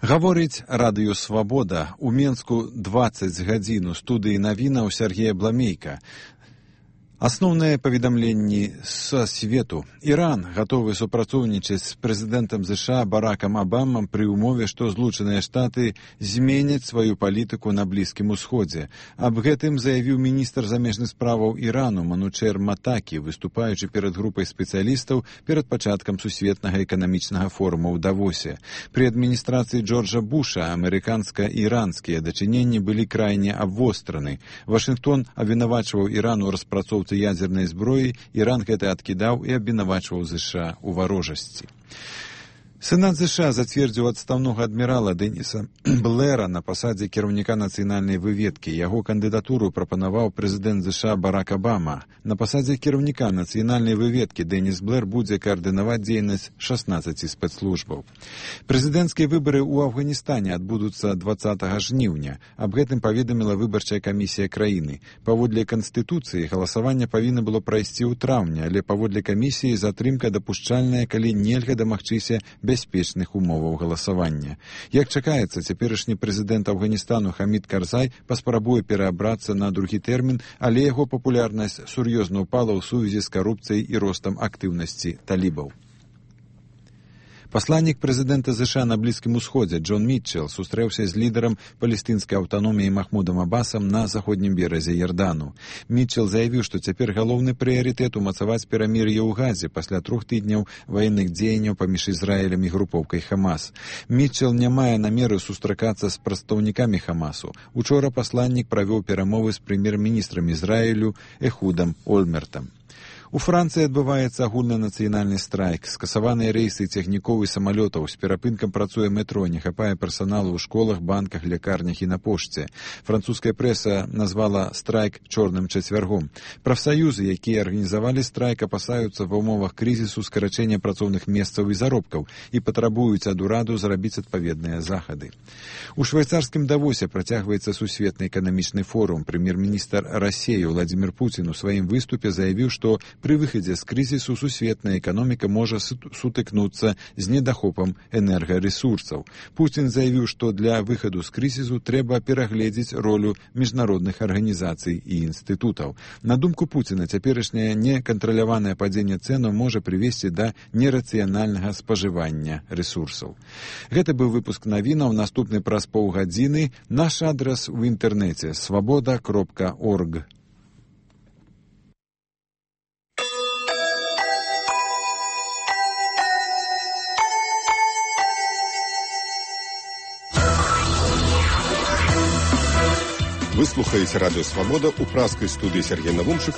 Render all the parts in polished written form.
Гаворыць радыё «Свабода». У Менску 20 гадзін у студыі навінаў Сергея Бламейка. Асноўныя паведамленні са свету. Іран гатовы супрацоўнічаць з прэзідэнтам США Баракам Абамам пры ўмове, што Злучаныя Штаты зменяць сваю палітыку на Блізкім Усходзе. Аб гэтым заявіў міністр замежных справаў Ірану Манучер Матакі, выступаючы перад групай спецыялістаў перад пачаткам сусветнага эканамічнага форума ў Давосе. Пры адміністрацыі Джорджа Буша амерыканска-іранскія дачыненні былі крайне абвостраны. Вашынгтон абвінавачваў Іран у распрацоўцы ядзернай зброі, Іран гэта адкідаў і абвінавачваў США ў варожасці. Сенат США зацвердзіў адстаўнога адмірала Дэніса Блэра на пасадзе кіраўніка нацыянальнай выведкі. Яго кандыдатуру прапанаваў прэзідэнт США Барак Абама. На пасадзе кіраўніка нацыянальнай выведкі Дэніс Блэр будзе каардынаваць дзейнасць 16 спецслужбаў. Прэзідэнцкія выбары ў Афганістане адбудуцца 20 жніўня. Аб гэтым паведаміла выбарчая камісія краіны. Паводле Канстытуцыі галасаванне павінна было прайсці ў траўні, але паводле камісіі затрымка дапушчальная, калі нельга дамагчыся бяспечных умоваў галасавання. Як чакаецца, цяперашні прэзідэнт Афганістану Хамід Карзай паспрабуе пераабрацца на другі тэрмін, але яго папулярнасць сур'ёзна ўпала ў сувязі з карупцыяй і ростам актыўнасці талібаў. Пасланнік прэзідэнта США на Блізкім Усходзе Джон Мітчел сустрэўся з лідарам палестынскай аўтаноміі Махмудам Абасам на заходнім беразе Ярдану. Мітчел заявіў, што цяпер галоўны прыярытэт умацаваць перамір'е ў Газе пасля 3 тыдняў ваенных дзеянняў паміж Ізраілем і групоўкай Хамас. Мітчел не мае намеру сустракацца з прадстаўнікамі Хамасу. Учора пасланнік правёў перамовы з прэм'ер-міністрам Ізраілю Эхудам Ольмертам. У Францыі адбываецца агульнанацыянальны страйк. Скасаваныя рэйсы цягнікоў і самалётаў, з перапынкам працуе метро, не хапае персаналу ў школах, банках, лякарнях і на пошце. Французская прэса назвала страйк чорным чацвяргом. Прафсаюзы, якія арганізавалі страйк, апасаюцца ва ўмовах крызісу скарачэння працоўных месцаў і заробкаў і патрабуюць ад ураду зрабіць адпаведныя захады. У швейцарскім Давосе працягваецца сусветны эканамічны форум. Прэм'ер-міністр Расіі Владзімір Пуцін у сваім выступе заявіў, што пры выхадзе з крызісу сусветная эканоміка можа сутыкнуцца з недахопам энергарэсурсаў. Пуцін заявіў, што для выхаду з крызісу трэба перагледзець ролю міжнародных арганізацый і інстытутаў. На думку Пуціна, цяперашняе некантраляванае падзенне цэнаў можа прывесці да нерацыянальнага спажывання рэсурсаў. Гэта быў выпуск навінаў, наступны праз паўгадзіны. Наш адрас у інтэрнэце свабода.орг. Вы слухаеце радыё «Свабода» ў пражскай студыі Сергей Навумчык.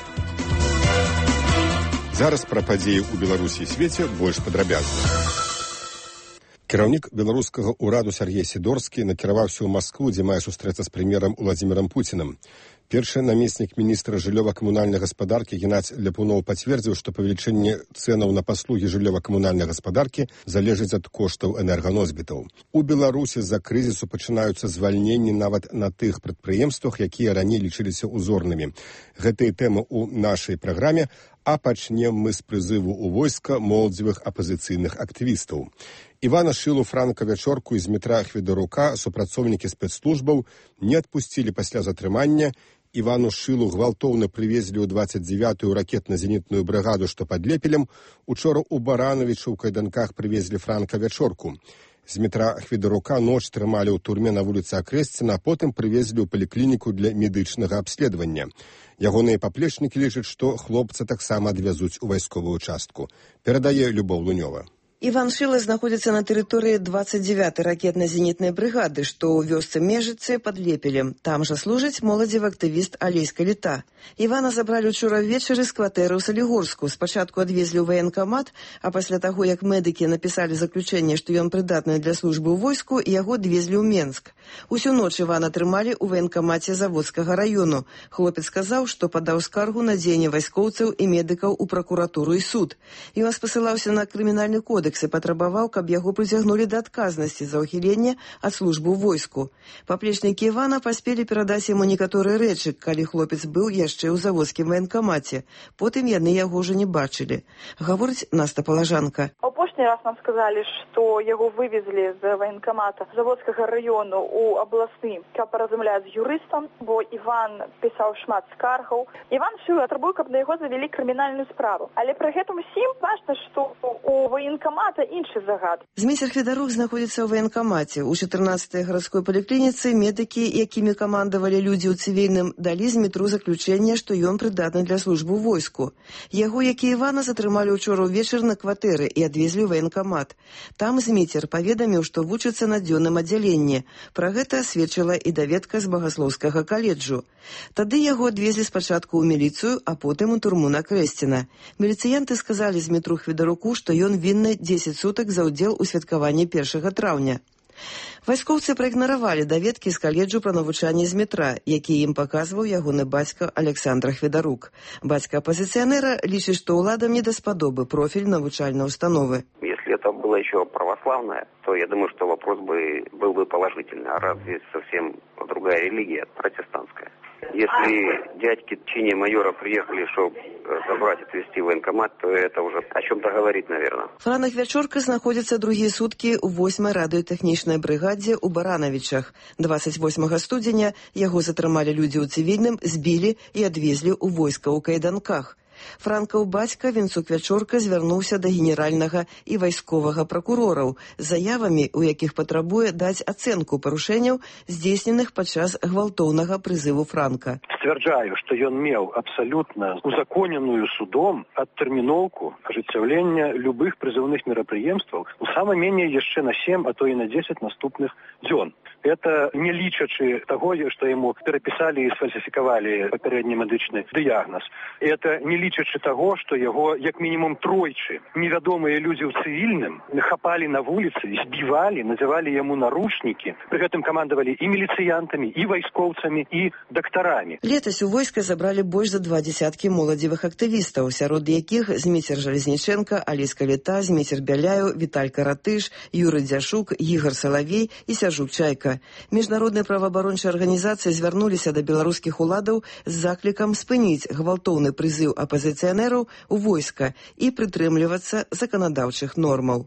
Зараз пра падзеі ў Беларусі і свеце больш падрабязна. Кіраўнік беларускага ўраду Сергей Сідорскі накіраваўся ў Маскву, дзе мае сустрэцца з прэм'ерам Владзімірам Пуцінам. Першы намеснік міністра жыллёва-камунальнай гаспадаркі Геннадзь Ляпуноў пацвердзіў, што павелічэнне цэнаў на паслугі жыллёва-камунальнай гаспадаркі залежыць ад коштаў энерганосьбітаў. У Беларусі з-за крызісу пачынаюцца звальненні нават на тых прадпрыемствах, якія раней лічыліся узорнымі. Гэтыя тэмы ў нашай праграме, а пачнем мы з прызыву ў войска моладзевых апазіцыйных актывістаў. Івана Шылу, Франка Вячорку і Змітра Хведарука супрацоўнікі спецслужбаў не адпусцілі пасля затрымання. Івану Шылу гвалтоўна прывезлі ў 29-ю ракетна-зенітную брыгаду, што пад Лепелем. Учора ў Барановічы ў кайданках прывезлі Франка Вячорку. Змітра Хведарука ноч трымалі ў турме на вуліцы Акрэсціна, а потым прывезлі ў паліклініку для медычнага абследавання. Ягоныя паплечнікі лічаць, што хлопца таксама адвязуць у вайсковую частку. Перадае Любоў Лунёва. Іван Шыла знаходзіцца на тэрыторыі 29-й ракетна-зенітнай брыгады, што ў вёсцы Межыцы пад Лепелем. Там жа служыць моладзевы актывіст Алейска Літа. Івана забралі ўчора ўвечары з кватэры ў Салігорску. Спачатку адвезлі ў ваенкамат, а пасля таго, як медыкі напісалі заключэнне, што ён прыдатны для службы ў войску, яго адвезлі ў Менск. Усю ноч Івана трымалі ў ваенкамаце Заводскага раёну. Хлопец сказаў, што падаў скаргу на дзеянне вайскоўцаў і медыкаў у пракуратуру і суд. Ён спасылаўся на крымінальны кодекс і патрабаваў, каб яго прыцягнулі да адказнасці за ўхіленне ад службы ў войску. Паплечнікі Івана паспелі перадаць яму некаторыя рэчы, калі хлопец быў яшчэ ў заводскім ваенкамаце. Потым яны яго ўжо не бачылі. Гаворыць Наста Палажанка. Апошні апошні раз нам сказалі, што яго вывезлі з военкомата Заводскага району у абласны, каб паразмаўляць з юрыстам, бо Іван пісаў шмат скаргаў. Іван Шыла требуе, каб на яго завялі крымінальную справу. Але пры гэтым усім важна, што у военкомата іншы загад. Зміцер Хведарук знаходзіцца ў военкомаце. У 14-й гарадской паліклініцы медыкі, якімі камандавалі людзі ў цывільным, далі Змітру заключэнне, што ён прыдатны для службы ў войску. Яго, як і Івана, затрымалі ўчора ўвечар на кватэры і адвезлі ў военкомат. Там Зміцер паведаміў, што вучыцца на дзённым аддзяленні. Пра гэта сведчыла і даведка з Багаслоўскага каледжу. Тады яго адвезлі спачатку ў міліцыю, а потым у турму на Крэсціна. Міліцыянты сказалі Змітру Хведаруку, што ён вінны 10 сутак за ўдзел у святкаванні 1 траўня. Вайскоўцы праігнаравалі даведкі з каледжу пра навучанне Змітра, які ім паказваў ягоны бацька Александр Хведарук. Бацька апозіцыянера лічыць, што ўладам не даспадобы профіль навучальнай установы. Если это было еще православное, то я думаю, что вопрос был бы положительный. А раз здесь совсем другая религия, протестантская. Если дядьки в чине майора приехали, чтобы забрать и отвезти в военкомат, то это уже о чем-то говорит, наверное. Франак Вячорка знаходзіцца другія суткі ў 8-й радыётэхнічнай брыгадзе ў Баранавічах. 28 студзеня яго затрымалі людзі ў цывільным, збілі і адвезлі ў войска ў кайданках. Франкаў бацька Вінцук Вячорка звярнуўся да генеральнага і вайсковага пракурораў з заявамі, у якіх патрабуе даць ацэнку парушэнняў, здзейсненых падчас гвалтоўнага прызыву Франка. Сцвярджаю, што ён меў абсалютна узаконеную судом адтэрміноўку ажыццяўлення любых прызыўных мерапрыемстваў у сама меней яшчэ на 7, а то і на 10 наступных дзён. Это не лічачы таго, што яму перапісалі і сфальсіфікавалі папярэдні медычны дыягназ. Это не лічачы таго, што яго як мінімум тройчы невядомыя людзі ў цывільным хапалі на вуліцы, збівалі, называлі яму наручнікі. Пры гэтым камандавалі і міліцыянтамі, і вайскоўцамі, і дактарамі. Летась у войска забралі больш за 20 моладзевых актывістаў, сярод якіх Зміцер Жалезніченка, Алейска Літа, Зміцер Бяляю, Віталь Каратыш, Юрый Дзяшук, Ігор Салавей і Сяжук Чайка. Міжнародныя праваабарончыя арганізацыі звярнуліся да беларускіх уладаў з заклікам спыніць гвалтоўны прызыў апазіцыянераў у войска і прытрымлівацца заканадаўчых нормаў.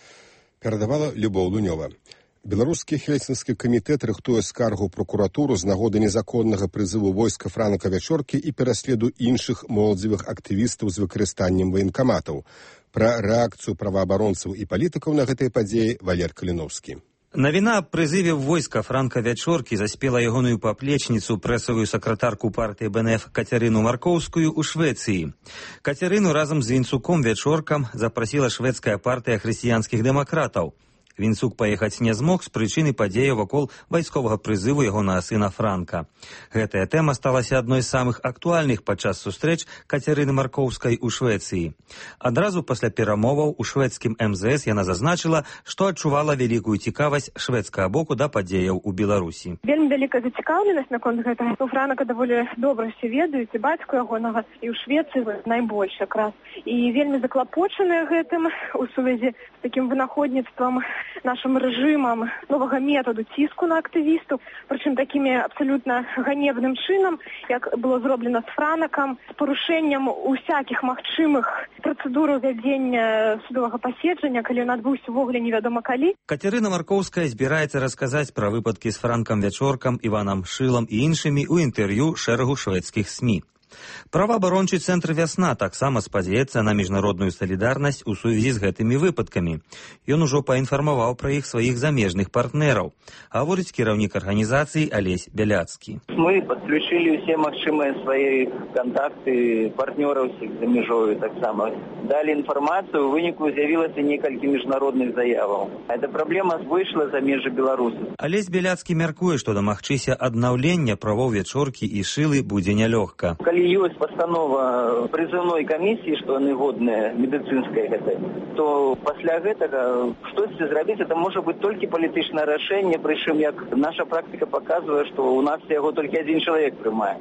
Перадавала Любоў Лунёва. Беларускі хельсінскі камітэт рыхтуе скаргу прокуратуру з нагоды незаконнага прызыву войска Франака Вячоркі і пераследу іншых моладзевых актывістаў з выкарыстаннем ваенкаматаў. Пра рэакцыю праваабаронцаў і палітыкаў на гэтай падзеі Валер Каліновскі. Навіна аб прызыве войска Франка Вячоркі заспела ягоную паплечніцу, прэсавую сакратарку партыі БНФ Кацярыну Маркоўскую ў Швецыі. Кацярыну разам з Вінцуком Вячоркам запрасіла шведская партыя хрысціянскіх дэмакратаў. Вінцук паехаць не змог з прычыны падзеяў вакол вайсковага прызыву ягонага сына Франка. Гэтая тэма сталася адной з самых актуальных падчас сустрэч Кацярыны Маркоўскай у Швецыі. Адразу пасля перамоваў у шведскім МЗС яна зазначыла, што адчувала вялікую цікавасць шведскага боку да падзеяў у Беларусі. Вельмі вялікая зацікаўленасць наконт гэтага. У Франака даволі добра ўсе ведаюць, і бацьку ягонага, і ў Швецыі найбольш якраз. І вельмі заклапочаныя гэтым у сувязі з такім вынаходніцтвам нашим рэжымам новага методу ціску на актывістаў, прычым такімі абсалютна ганебным чынам, як было зроблена з Франакам, з парушэннем усякіх магчымых працэдур вядзення судовага паседжання, калі ён адбыўся ўвогуле невядома калі. Кацярына Маркоўская збіраецца расказаць пра выпадкі з Франкам Вячоркам, Іванам Шылам і іншымі ў інтэрв'ю шэрагу шведскіх СМІ. Праваабарончы цэнтр «Вясна» таксама спадзяецца на міжнародную салідарнасць у сувязі з гэтымі выпадкамі. Ён ужо паінфармаваў пра іх сваіх замежных партнераў, гаворыць кіраўнік арганізацыі Алесь Бяляцкі. Мы падключылі ўсе магчымыя свае кантакты партнёраў за мяжою таксама. Далі інфармацыю, у выніку з'явілася некалькі міжнародных заяваў. Эта праблема выйшла за межы Беларусі. Алесь Бяляцкі мяркуе, што дамагчыся аднаўлення правоў Вячоркі і Шылы будзе нялёгка. Калі ёсць пастанова прызыўной камісіі, што яны годныя медыцынскай гэтай, то пасля гэтага штосьці зрабіць, это можа быць толькі палітычнае рашэнне, прычым як наша практыка паказвае, што ў нас яго толькі адзін чалавек прымае.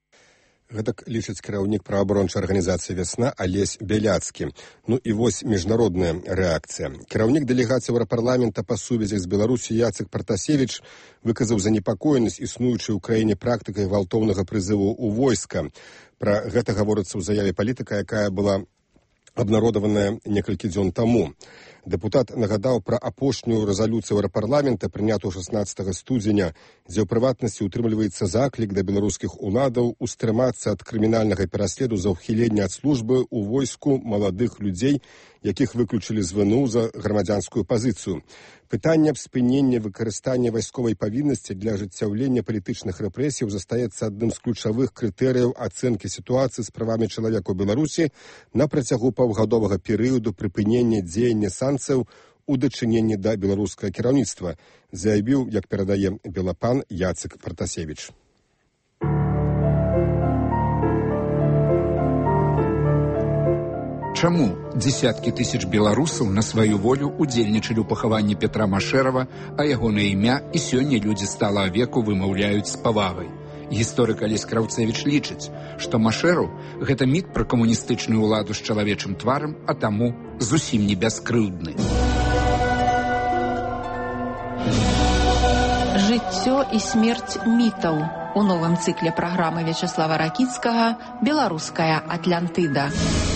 Гэтак лічыць кіраўнік праваабарончай арганізацыі «Вясна» Алесь Бяляцкі. Ну і вось міжнародная рэакцыя. Кіраўнік дэлегацыі Еўрапарламента па сувязях з Беларусі Яцек Партасевіч выказаў занепакоенасць існуючай у краіне практыкай гвалтоўнага прызыву ў войска. Пра гэта гаворыцца ў заяве палітыка, якая была абнародаваная некалькі дзён таму. Дэпутат нагадаў пра апошнюю рэзалюцыю еўрапарламента, прынятую 16 студзеня, дзе ў прыватнасці ўтрымліваецца заклік да беларускіх уладаў устрымацца ад крымінальнага пераследу за ўхіленне ад службы ў войску маладых людзей, якіх выключылі з ВНУ за грамадзянскую пазіцыю. Пытанне аб спыненні выкарыстання вайсковай павіннасці для ажыццяўлення палітычных рэпрэсіяў застаецца адным з ключавых крытэрыяў ацэнкі сітуацыі з правамі чалавека ў Беларусі на працягу паўгадовага перыяду прыпынення дзеяння санкцыяў у дачыненні да беларускага кіраўніцтва, заявіў, як перадае Белапан, Яцек Партасевіч. Чаму дзесяткі тысяч беларусаў на сваю волю удзельнічалі ў пахаванні Петра Машэрава, а ягонае імя і сёння людзі стала веку вымаўляюць з павагай? Гісторык Алесь Краўцевіч лічыць, што Машэраў – гэта міт пра камуністычную ўладу з чалавечым тварам, а таму зусім не бяскрыўдны. Жыццё і смерць мітаў у новым цыкле праграмы Вячаслава Ракіцкага «Беларуская Атлантыда».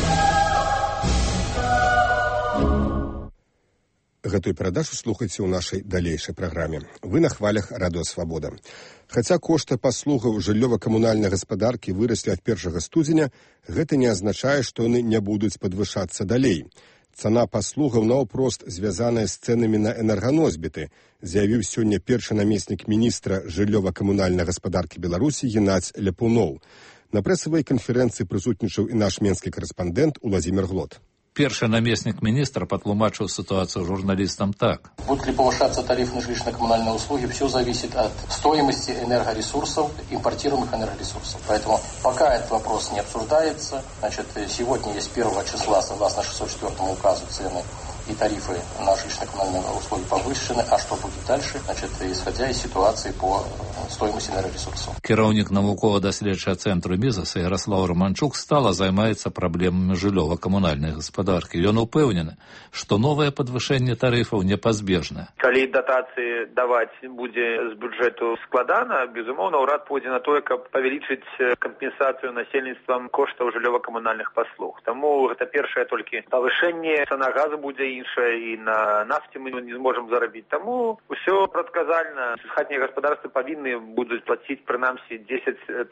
Гэтую перадачу слухайце ў нашай далейшай праграме. Вы на хвалях Радыё Свабода. Хаця кошты паслугаў жыллёва-камунальнай гаспадаркі выраслі ад 1 студзеня, гэта не азначае, што яны не будуць падвышацца далей. Цана паслугаў наўпрост звязаная з цэнамі на энерганосьбіты, заявіў сёння першы намеснік міністра жыллёва-камунальнай гаспадаркі Беларусі Геннадзь Ляпуноў. На прэсавай канферэнцыі прысутнічаў і наш менскі корэспандэнт Уладзімір Глот. Першы наместник министра потлумачил ситуацию журналистам так. Будут ли повышаться тарифы на жилищно-коммунальные услуги, все зависит от стоимости энергоресурсов, импортируемых энергоресурсов. Поэтому пока этот вопрос не обсуждается, значит, сегодня есть 1 числа, согласно 604 указу, цены и тарифы на жилищно-коммунальные услуги повышены. А что будет дальше? Значит, исходя из ситуации по стоимости энергоресурсов. Кіраўнік навукова-даследчага цэнтру Мізаса Ярослав Романчук стала займаецца праблемамі жыллёва-камунальнай гаспадаркі. Ён упэўнены, што новае падвышэнне тарыфаў непазбежнае. Калі датацыі даваць будзе з бюджэту складана, безумоўна, ўрад пойдзе на тое, каб павялічыць кампенсацыю насельніцтвам коштаў жыллёва-камунальных паслуг. Таму гэта першае толькі павышэнне, цана газу будзе іншая, і на нафце мы не зможам зарабіць. Таму ўсё прадказальна. Хатнія гаспадарствы павінны будуць плаціць прынамсі 10-13%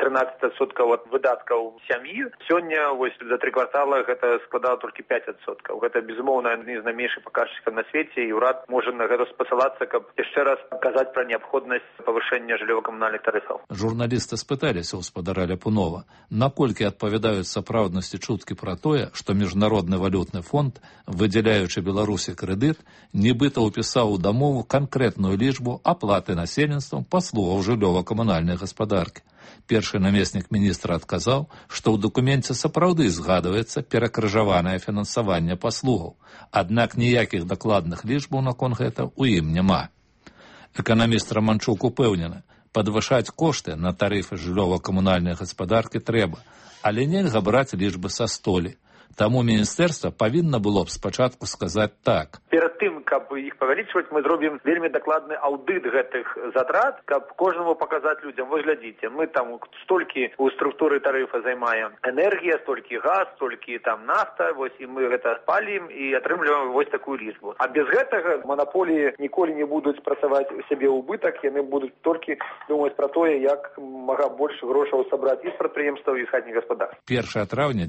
ад выдаткаў сям'і. Сёння вось за 3 квартала гэта складала толькі 5%. Гэта безумоўна адны з найменшых паказчыкаў на свеце, і ўрад можа на гэта спасылацца, каб яшчэ раз казаць пра неабходнасць павышэння жыллёва-камунальных тарыфаў. Журналісты спыталіся ў спадара Ляпунова, наколькі адпавядаюць сапраўднасці чуткі пра тое, што міжнародны валютны фонд, выдзяляючы Беларусі крэдыт, нібыта ўпісаў у дамову канкрэтную лічбу аплаты насельніцтвам паслугаў жыллёва-камунальнай гаспадаркі. Першы намеснік міністра адказаў, што ў дакуменце сапраўды згадваецца перакрыжаванае фінансаванне паслугаў, аднак ніякіх дакладных лічбаў наконт гэта ў ім няма. Эканаміст Романчук упэўнены, падвышаць кошты на тарыфы жыллёва-камунальнай гаспадаркі трэба, але нельга браць лічбы са столі. Таму міністэрства павінна было б спачатку сказаць так. Перад тым, каб іх павялічваць, мы зробім вельмі дакладны аўдыт гэтых затрат, каб кожнаму паказаць людзям, вы глядзіце, мы там столькі ў структуры тарыфа займаем энергія, столькі газ, столькі там нафта, вось і мы гэта палім і атрымліваем вось такую лічбу. А без гэтага манаполіі ніколі не будуць працаваць у сябе ўбытак, яны будуць толькі думаць пра тое, як мага больш грошаў сабраць і з прадпрыемстваў, і з хатніх гаспадарств. 1 траўня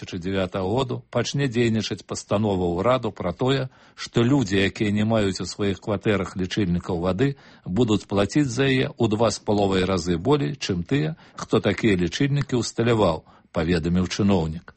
2009 году пачне дзейнічаць пастанова ўраду пра тое, што людзі, якія не маюць у сваіх кватэрах лічыльнікаў вады, будуць плаціць за яе ў 2,5 разы болей, чым тыя, хто такія лічыльнікі ўсталяваў, паведаміў чыноўнік.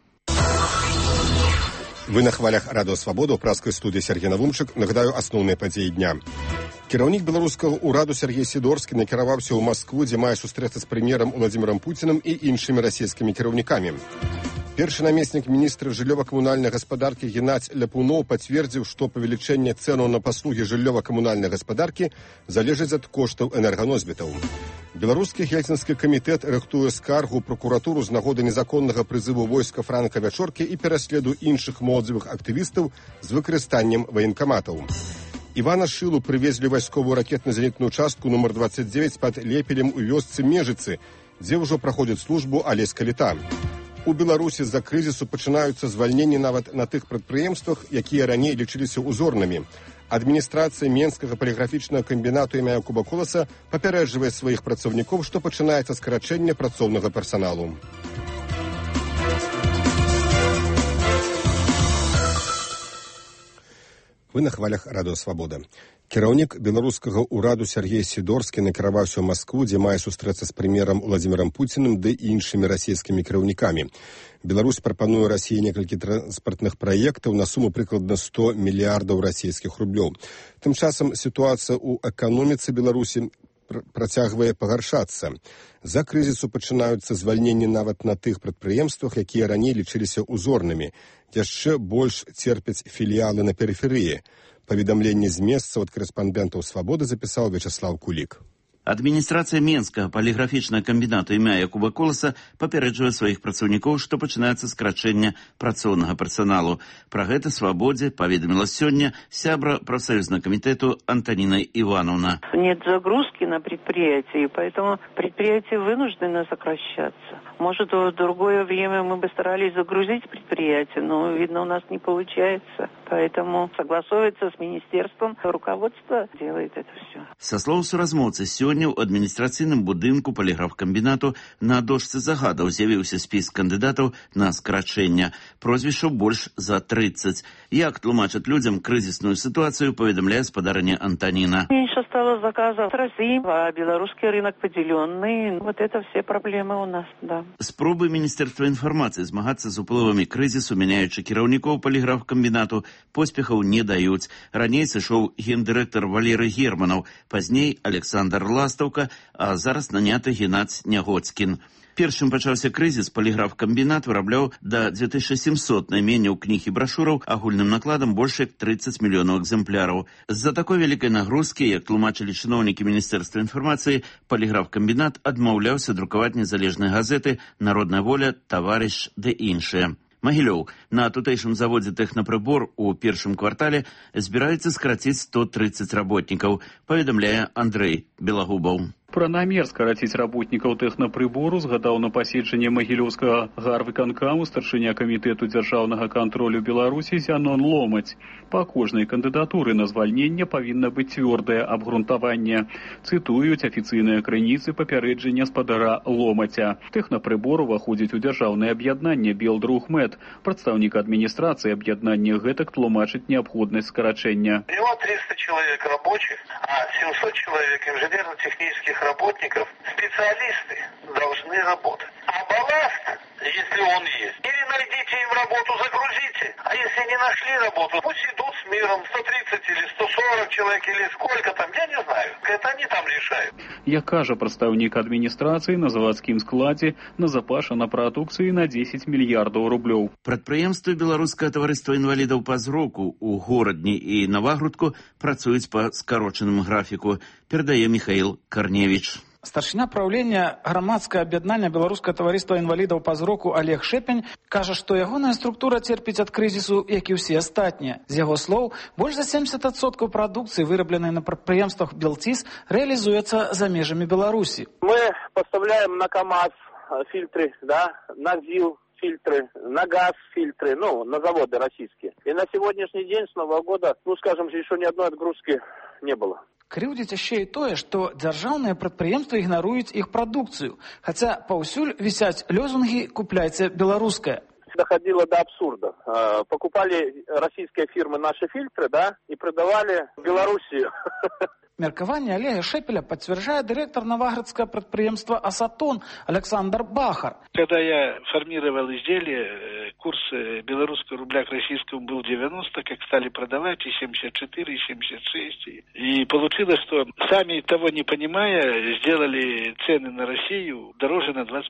Вы на хвалях Радыё Свабода, ў праскай студыі Сергей Навумчык. Нагадаю асноўныя падзеі дня. Кіраўнік беларускага ўраду Сергей Сідорскі накіраваўся ў Маскву, дзе мае сустрэцца з прэм'ерам Уладзімірам Пуцінам і іншымі расійскімі кіраўнікамі. Першы намеснік міністра жыллёва-камунальнай гаспадаркі Геннадзь Ляпуноў пацвердзіў, што павелічэнне цэнаў на паслугі жыллёва-камунальнай гаспадаркі залежыць ад коштаў энерганосьбітаў. Беларускі гельсінскі камітэт рыхтуе скаргу ў пракуратуру з нагоды незаконнага прызыву войска Франка Вячоркі і пераследу іншых моладзевых актывістаў з выкарыстаннем ваенкаматаў. Івана Шылу прывезлі вайсковую ракетна-зенітную частку нумар 29 пад Лепелем у вёсцы Межыцы, дзе ўжо праходзіць службу Алесь Каліта. У Беларусі з-за крызісу пачынаюцца звальненні нават на тых прадпрыемствах, якія раней лічыліся узорнымі. Адміністрацыя Менскага паліграфічнага камбінату імя Якуба Коласа папярэджвае сваіх працаўнікоў, што пачынаецца скарачэнне працоўнага персаналу. Вы на хвалях Радыё Свабода. Кіраўнік беларускага ўраду Сергей Сідорскі накіраваўся ў Маскву, дзе мае сустрэцца з прэм'ерам Уладзімірам Пуціным ды іншымі расійскімі кіраўнікамі. Беларусь прапануе Расіі некалькі транспартных праектаў на суму прыкладна 100 мільярдаў расійскіх рублёў. Тым часам сітуацыя ў эканоміцы Беларусі працягвае пагаршацца. За крызісу пачынаюцца звальненні нават на тых прадпрыемствах, якія раней лічыліся узорнымі. Яшчэ больш церпяць філіялы на перыферыі. Паведамленне з месцаў ад корэспандэнтаў «Свабоды» запісаў Вячеслав Кулік. Адміністрацыя Менскага паліграфічнага камбінату імя Якуба Коласа папярэджвае сваіх працаўнікоў, што пачынаецца скарачэнне працоўнага персаналу. Пра гэта «Свабодзе» паведаміла сёння сябра профсоюзного комитета Антонина Ивановна. Нет загрузки на предприятии, поэтому предприятия вынуждены сокращаться. Может, в другое время мы бы старались загрузить предприятие, но, видно, у нас не получается. Поэтому согласовывается с министерством, руководство делает это все. Со слов суразмоўцы, сёння ў адміністрацыйным будынку паліграфкамбінату на дошцы загадаў з'явіўся спіс кандыдатаў на скарачэнне. Прозвішчаў больш за 30. Як тлумачаць людзям крызісную ситуацию, паведамляе спадарыня Антонина. Меньше стало заказов с России, а белорусский рынок поделенный. Вот это все проблемы у нас, да. Спробы Міністэрства інфармацыі змагацца з уплывамі крызісу, мяняючы кіраўнікоў паліграфкамбінату, поспехаў не даюць. Раней сышоў гендырэктар Валерый Германаў, пазней Александр Ластаўка, а зараз наняты Геннадзь Нягоцкін. Першым пачаўся крызіс, паліграфкамбінат вырабляў да 2700 найменняў кніг і брашураў агульным накладам больш як 30 мільёнаў экземпляраў. З-за такой вялікай нагрузкі, як тлумачылі чыноўнікі Міністэрства інфармацыі, паліграфкамбінат адмаўляўся друкаваць незалежныя газеты «Народная воля», «Таварыш» ды іншыя. Магілёў. На тутэйшым заводзе «Тэхнапрыбор» у першым квартале збіраецца скараціць 130 работнікаў, паведамляе Андрэй Белагубаў. Пра намер скараціць работнікаў тэхнапрыбору згадаў на паседжанні магілёўскага гарвыканкаму старшыня камітэту дзяржаўнага кантролю Беларусі Зянон Ломаць. Па кожнай кандыдатуры на звальненне павінна быць цвёрдае абгрунтаванне. Цытуюць афіцыйныя крыніцы папярэджання спадара Ломаця. Тэхнапрыбор уваходзіць у дзяржаўнае аб'яднанне «Белдрухмет». Прадстаўнік адміністрацыі аб'яднання гэтак тлумачыць неабходнасць скарачэння. У него 300 человек рабочих, а 700 человек инженерно-технических работников, специалисты должны работать. А балласт, если он есть, или найдите им работу, загрузите. А если не нашли работу, пусть идут с миром 130 или 140 человек, или сколько там, я не знаю. Это они там решают. Як кажа прадстаўнік адміністрацыі, на завадскім складзе назапашана прадукцыі на 10 мільярдаў рублёў. Прадпрыемствы Беларускага таварыства інвалідаў па зроку ў Горадні і Навагрудку працуюць па скарочаным графіку, перадае Михаил Корневич. Старшыня праўлення грамадскае аб'яднання беларускага таварыства інвалідаў па зроку Олег Шэпень кажа, што ягоная структура церпіць ад крызісу, як і ўсе астатнія. З яго слоў, больш за 70% прадукцыі, вырабленай на прадпрыемствах Белтис, реализуецца за межамі Беларусі. Мы поставляем на КАМАЗ фильтры, да, на ЗИЛ фильтры, на газ фильтры, на заводы российские. И на сегодняшний день с Нового года, скажем, еще ни одной отгрузки не было. Крыўдзіць яшчэ і тое, што дзяржаўныя прадпрыемствы ігнаруюць іх прадукцыю, хаця паўсюль вісяць лёзунгі «Купляйце беларускае». Доходило до абсурда. Покупали российские фирмы наши фильтры, да, и продавали в Белоруссию. Меркаванне Олега Шепеля подтверждает директор новоградского предприятия «Асатон» Александр Бахар. Когда я формировал изделие, курс белорусского рубля к российскому был 90, как стали продавать, и 74, и 76. И получилось, что сами того не понимая, сделали цены на Россию дороже на 25%.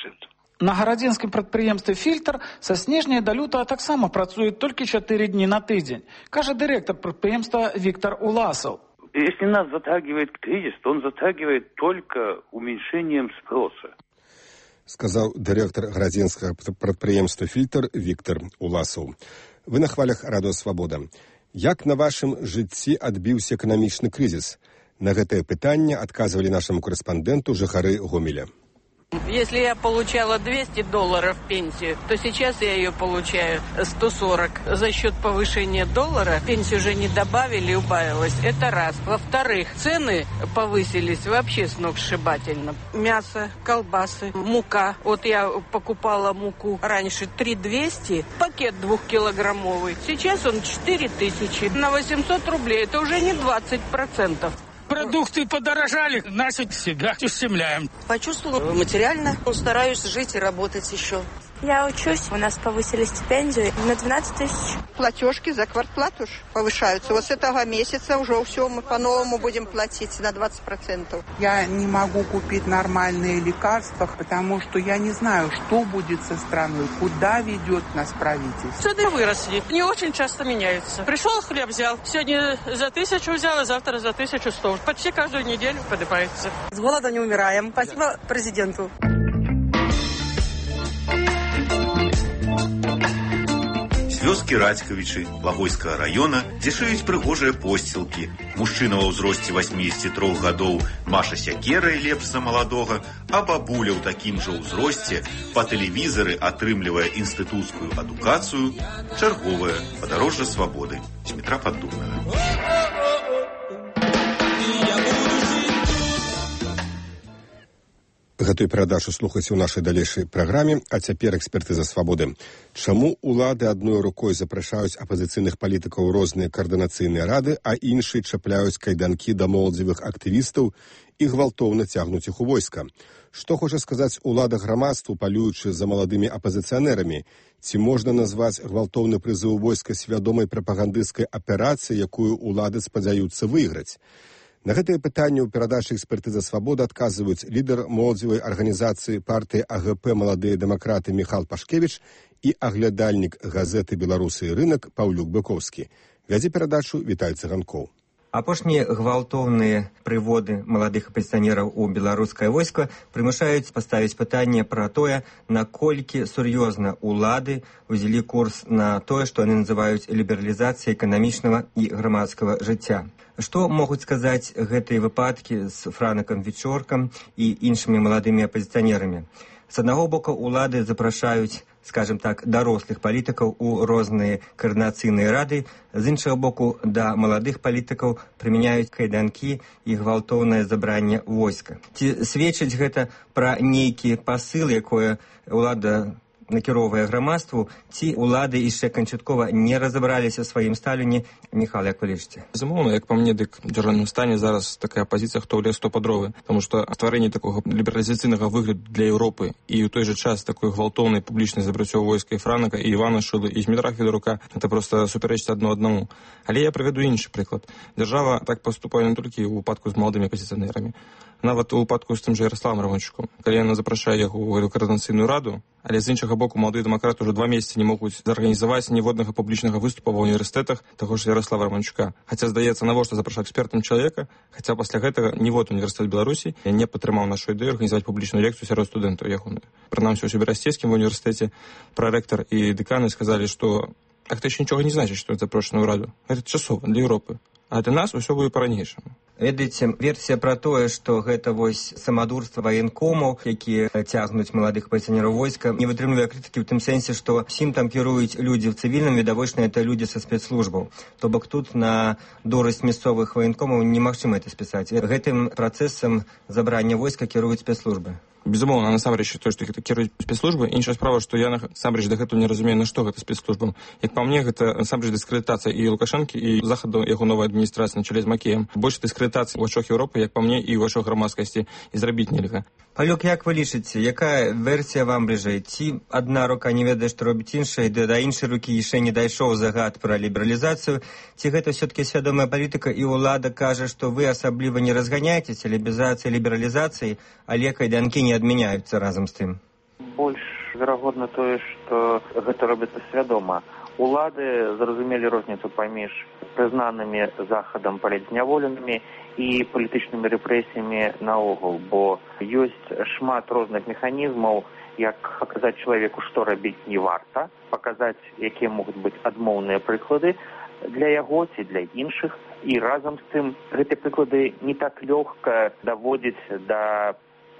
На гарадзінскім прадпрыемстве «Фильтр» са снежня да лютага таксама працуюць толькі 4 дні на тыдзень, кажа дырэктар прадпрыемства Виктор Уласов. Если нас затягивает кризис, то он затягивает только уменьшением спроса. Сказал директор гарадзінскага прадпрыемства «Фильтр» Виктор Уласов. Вы на хвалях Радыё Свабода. Як на вашым жыцці адбіўся эканамічны крызіс? На гэтае пытанне адказвалі нашаму корэспандэнту жыхары Гомеля. Если я получала $200 пенсию, то сейчас я ее получаю 140. За счет повышения доллара пенсию уже не добавили, убавилось. Это раз. Во-вторых, цены повысились вообще сногсшибательно. Мясо, колбасы, мука. Вот я покупала муку раньше 3200, пакет 2-килограммовый. Сейчас он 4000. На 800 рублей. Это уже не 20%. Продукты подорожали, значит, себя ущемляем. Почувствовала материально. Стараюсь жить и работать еще. Я учусь, у нас повысили стипендию на 12 000. Платежки за квартплату повышаются. Вот с этого месяца уже все мы по-новому будем платить на 20%. Я не могу купить нормальные лекарства, потому что я не знаю, что будет со страной, куда ведет нас правительство. Цены выросли, не очень часто меняются. Пришел, хлеб взял, сегодня за 1000 взял, а завтра за 1100. Почти каждую неделю поднимается. С голода не умираем. Спасибо президенту. Вёскі Радзькавічы Лагойскага раёна, дзе шыюць прыгожыя посцілкі. Мужчына ва ўзросце 83 гадоў маша сякерай лепш за маладога, а бабуля ў такім жа ўзросце па тэлевізары атрымлівае інстытуцкую адукацыю, чарговае падарожжа свабоды. Дмітра Паддубнага. Гэтую перадачу слухайце ў нашай далейшай праграме, а цяпер экспертыза свабоды. Чаму улады адной рукой запрашаюць апазіцыйных палітыкаў розныя каардынацыйныя рады, а іншыя чапляюць кайданкі да моладзевых актывістаў і гвалтоўна цягнуць іх у войска? Што хоча сказаць улада грамадству, палюючы за маладымі апазіцыянерамі? Ці можна назваць гвалтоўны прызыў войска свядомай прапагандысцкай аперацыяй, якую улады спадзяюцца выйграць? На гэтае пытанне ў перадачы «Экспертыза свабоды» адказваюць лідар моладзевай арганізацыі партыі АГП «Маладыя дэмакраты» Міхал Пашкевіч і аглядальнік газеты «Беларусы і рынак» Паўлюк Быковскі. Вядзе перадачу Віталь Цыганкоў. Апошнія гвалтоўныя прыводы маладых апазіцыянераў у беларускае войска прымушаюць паставіць пытанне пра тое, наколькі сур'ёзна улады ўзялі курс на тое, што яны называюць лібералізацыяй эканамічнага і грамадскага жыцця. Што могуць сказаць гэтыя выпадкі з Франакам Вечоркам і іншымі маладымі апазіцыянерамі? З аднаго боку, улады запрашаюць, скажем так, дарослых палітыкаў у розныя каардынацыйныя рады, з іншага боку, да маладых палітыкаў прымяняюць кайданкі і гвалтоўнае забранне войска. Ці сведчыць гэта пра нейкі пасыл, якое улада накіроўвае грамадству, ці улады яшчэ канчаткова не разабраліся ў сваім стаўленні? Міхал, як вы лічыце? Безумоўна, як па мне, дык у дзяржаўным стане зараз такая пазіцыя, хто ў лес, то па дровы. Таму што стварэнне такога лібералізацыйнага выгляду для Еўропы і ў той жа час такой гвалтоўнай публічнай забраццё войска і Франака, і Івана Шылы, і Дмітра Федорука, это проста супярэчыць адно аднаму. Але я прывяду іншы прыклад. Дзяржава так паступае не толькі ў выпадку з маладымі апазіцыянерамі. Нават у выпадку з тым жа Ярославам Романчуком. Калі яна запрашае яго ў каардынацыйную раду, але з іншага боку маладыя дэмакраты ўжо 2 месяцы не могуць зарганізаваць ніводнага публічнага выступа ва універсітэтах таго ж Ярослава Романчука. Хаця, здаецца, навошта запрашаць экспертам чалавека, хаця пасля гэтага нівод універсітэт Беларусі не падтрымаў нашу ідэю арганізаваць публічную лекцыю сярод студэнтаў ягоную. Прынамсі, у Сібірасцейскім універсітэце прарэктар і дэканы сказалі, што гэта яшчэ нічога не значыць, што это запрошана ў раду. Гэта часова для Еўропы. А для нас усё будзе па-ранейшаму. Ведаеце, версія пра тое, што гэта вось самадурства ваенкомаў, якія цягнуць маладых апазіцыянераў войска, не вытрымлівае крытыкі ў тым сэнсе, што усім там кіруюць людзі ў цывільным, відавочна, это людзі са спецслужбаў. То бок тут на дурасць мясцовых ваенкомаў немагчыма это спісаць. Гэтым працэсам забрання войска кіруюць спецслужбы. Безумоўна, насамрэч, тое, што кіруюць спецслужбы. Іншая справа, што я насамрэч дагэтуль не разумею, на што гэта спецслужбам. Як па мне, гэта насамрэч дыскрэдытацыя і Лукашэнкі, і захаду яго новай адміністрацыі на чале з Макеем. Больш дыскрэдытацыі ў вачах Еўропы, як па мне, і ў вачах грамадскасці, і зрабіць нельга. Палюк, як вы лічыце, якая версія вам бліжэй? Ці адна рука не ведае, што робіць іншая, да іншай рукі яшчэ не дайшоў загад пра лібералізацыю? Ці гэта ўсё-такі свядомая палітыка, і ўлада кажа, што вы асабліва не разганяецеся лібералізацыі, але кайданкі не адмяняюцца разам з тым? Больш верагодна тое, што гэта робіцца свядома. Улады зразумелі розніцу паміж прызнанымі захадам палітзняволенымі і палітычнымі рэпрэсіямі наогул, бо ёсць шмат розных механізмаў, як паказаць чалавеку, што рабіць не варта, паказаць, якія могуць быць адмоўныя прыклады для яго ці для іншых, і разам з тым гэтыя прыклады не так лёгка даводзіць да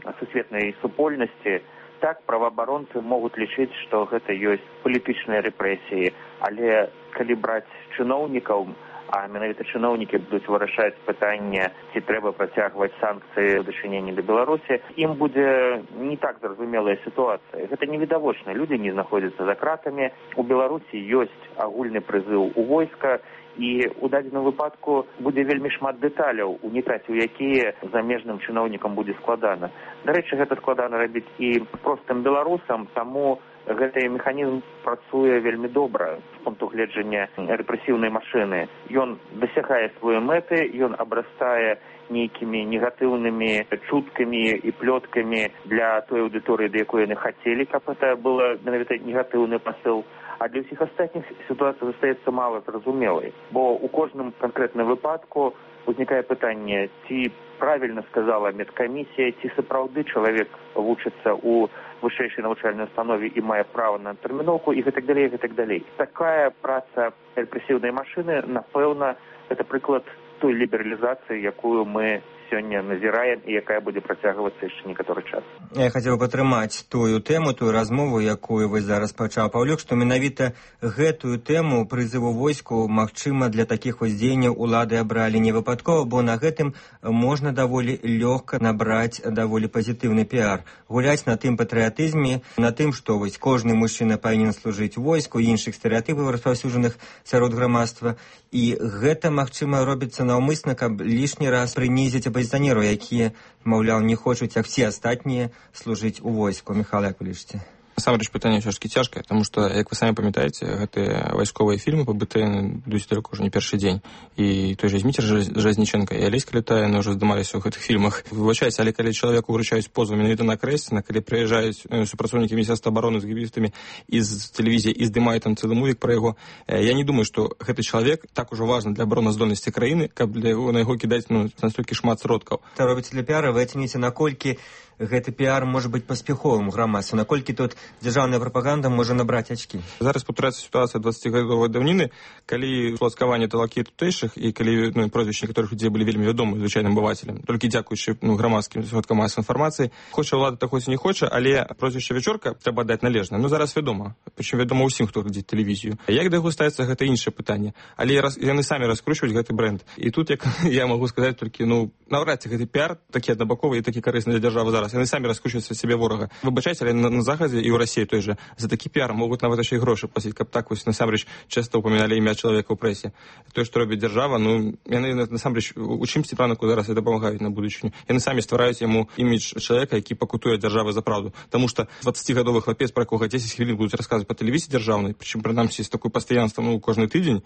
сусветнай супольнасці. Так, праваабаронцы могуць лічыць, што гэта ёсць палітычныя рэпрэсіі, але калі браць чыноўнікаў, а менавіта чыноўнікі будуць вырашаць пытанне, ці трэба працягваць санкцыі ў дачыненні да Беларусі, ім будзе не так зразумелая сітуацыя. Гэта невідавочна. Людзі не знаходзяцца за кратамі. У Беларусі ёсць агульны прызыў у войска, і ў дадзеным выпадку будзе вельмі шмат дэталяў, унікаць у якія замежным чыноўнікам будзе складана. Дарэчы, гэта складана рабіць і простым беларусам, таму гэты механізм працуе вельмі добра з пункту гледжання рэпрэсіўнай машыны. Ён дасягае свае мэты, ён абрастае нейкімі негатыўнымі чуткамі і плёткамі для той аўдыторыі, да якой яны хацелі, каб гэта было менавіта негатыўны пасыл. А для ўсіх астатніх сітуацыя застаецца мала зразумелай, бо ў кожным канкрэтным выпадку узнікае пытанне, ці правільна сказала медкамісія, ці сапраўды чалавек вучыцца ў вышэйшай навучальнай установе і мае права на тэрміноўку і гэтак далей, гэтак далей. Такая праца рэпрэсіўнай машыны, напэўна, гэта прыклад той лібералізацыі, якую мы сёння назіраем і якая будзе працягвацца яшчэ некаторы час. Я хацеў падтрымаць тую тэму, тую размову, якую вы зараз пачаў, Паўлюк, што менавіта гэтую тэму прызыву войску, магчыма, для такіх вось дзеянняў улады абралі не выпадкова, бо на гэтым можна даволі лёгка набраць даволі пазітыўны піар. Гуляць на тым патрыятызме, на тым, што вось кожны мужчына павінен служыць войску, іншых стэрэатыпаў распаўсюджаных сярод грамадства. І гэта, магчыма, робіцца наўмысна, каб лішні раз прынізіць апазіцыянераў, якія, маўляў, не хочуць, як все астатнія, служыць у войску. Михаил, як вы лічыце? Насамрэч пытанне ўсё ж такі цяжкае, таму што, як вы самі памятаеце, гэтыя вайсковыя фільмы па БТН ідуць далёка ўжо не першы дзень. І той жа Зміцер Жалезніченка і Алеська Летаіна ўжо здымаліся ў гэтых фільмах. Выбачайце, але калі чалавеку вручаюць позву менавіта на Крэсціна, калі прыязджаюць супрацоўнікі Міністэрства абароны з гібістамі і з тэлевізіі і здымаюць там цэлы мувік пра яго, я не думаю, што гэты чалавек так ужо важны для абароназдольнасці краіны, каб на яго кідаць настолькі шмат сродкаў. Та робіце для піара, вы ацэніце, наколькі гэты піар можа быць паспяховым у грамадстве, наколькі тут дзяржаўная прапаганда можа набраць ачкі. Зараз паўтараецца сітуацыя 20гадовай даўніны, калі пласкаванне талакі тутэйшых і калі прозвішчы некаторых людзей былі вельмі вядомы звычайным абывацелям, толькі дзякуючы грамадскім сродкам масавай інфармацыі. Хоча ўлада так хоць і не хоча, але прозвішча Вечорка трэба даць належна. Зараз вядома, прычым вядома ўсім, хто глядзіць тэлевізію. Як да яго ставіцца, гэта іншае пытанне, але яны самі раскручваюць гэты брэнд. І тут, як я магу сказаць, толькі наўрад ці гэты піар такі аднабаковы і такі карысны для дзяржавы зараз. Яны самі раскручваюць сябе ворага. Выбачайце, але на Захадзе і ў Расіі той же за такі піар могуць нават яшчэ і грошы плаціць, каб так вось насамрэч часта ўпаміналі імя чалавека ў прэсе. Тое, што робіць дзяржава, яны насамрэч у чымсьці планаку зараз і дапамагаюць на будучыню. Яны самі ствараюць яму імідж чалавека, які пакутуе дзяржавы за праўду. Таму што 20гадовы хлапец, пра якога 10 хвілін будуць расказваць па тэлевізіі дзяржаўнай, прычым прынамсі з такой пастаянствам кожны тыдзень,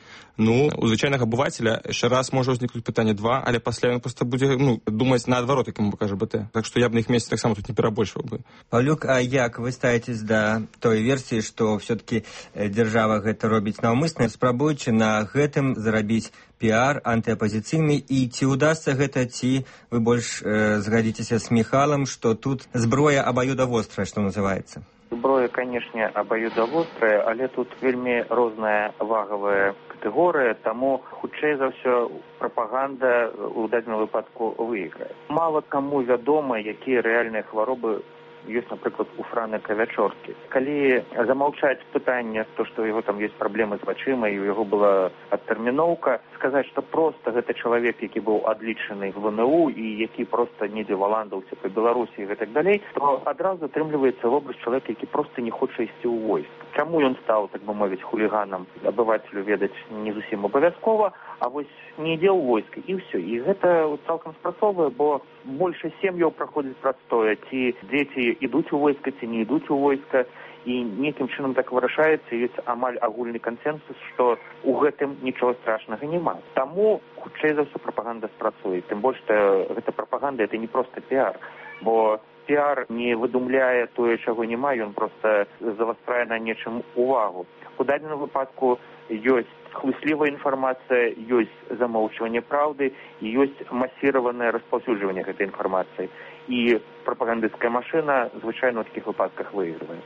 у звычайнага абывацеля яшчэ раз можа ўзнікнуць пытанне 2, але пасля ён проста будзе думаць наадварот, як яму пакажа БТ. Так што я б на іх месцы таксама тут не перабольшваў бы. Паўлюк, а як вы ставіцесь да той версіі, што ўсё-такі дзяржава гэта робіць наўмысна, спрабуючы на гэтым зарабіць піар антыапазіцыйны, і ці ўдасца гэта, ці вы больш згадзіцеся з Міхалам, што тут зброя абаюдавострая, што называецца? Зброя, канешне, абаюдавострая, але тут вельмі розная вагавая катэгорыя, таму хутчэй за ўсё прапаганда ў дадзеным выпадку выйграе. Мала каму вядома, якія рэальныя хваробы ёсць, напрыклад, у Франыка Вячоркі. Калі замаўчаць пытанне, то, што у яго там ёсць праблемы з вачыма, і у яго была адтэрміноўка, сказаць, што проста гэта чалавек, які быў адлічаны в ВНУ і які проста недзе валандаўся па Беларусі і гэтак далей, то адразу атрымліваецца вобраз чалавека, які проста не хоча ісці ў войск. Чаму ён стаў, так бы мовіць, хуліганам, абывацелю ведаць не зусім абавязкова, а вось не ідзе ў войска, і ўсё. І гэта цалкам спрацоўвае, бо большасць сем'яў праходзіць прастое, ці дзеці ідуць у войска, ці не ідуць у войска, і нейкім чынам так вырашаецца, ёсць амаль агульны кансенсус, што ў гэтым нічога страшнага няма. Таму, хутчэй за ўсё, прапаганда спрацуе. Тым больш, што гэта прапаганда, это не проста піар, бо піар не выдумляе тое, чаго няма, ён проста завастрае на нечым увагу. У дадзеным выпадку ёсць хлуслівая інфармацыя, ёсць замоўчванне праўды і ёсць масіраванае распаўсюджванне гэтай інфармацыі. І прапагандысцкая машына звычайна ў такіх выпадках выйгрывае.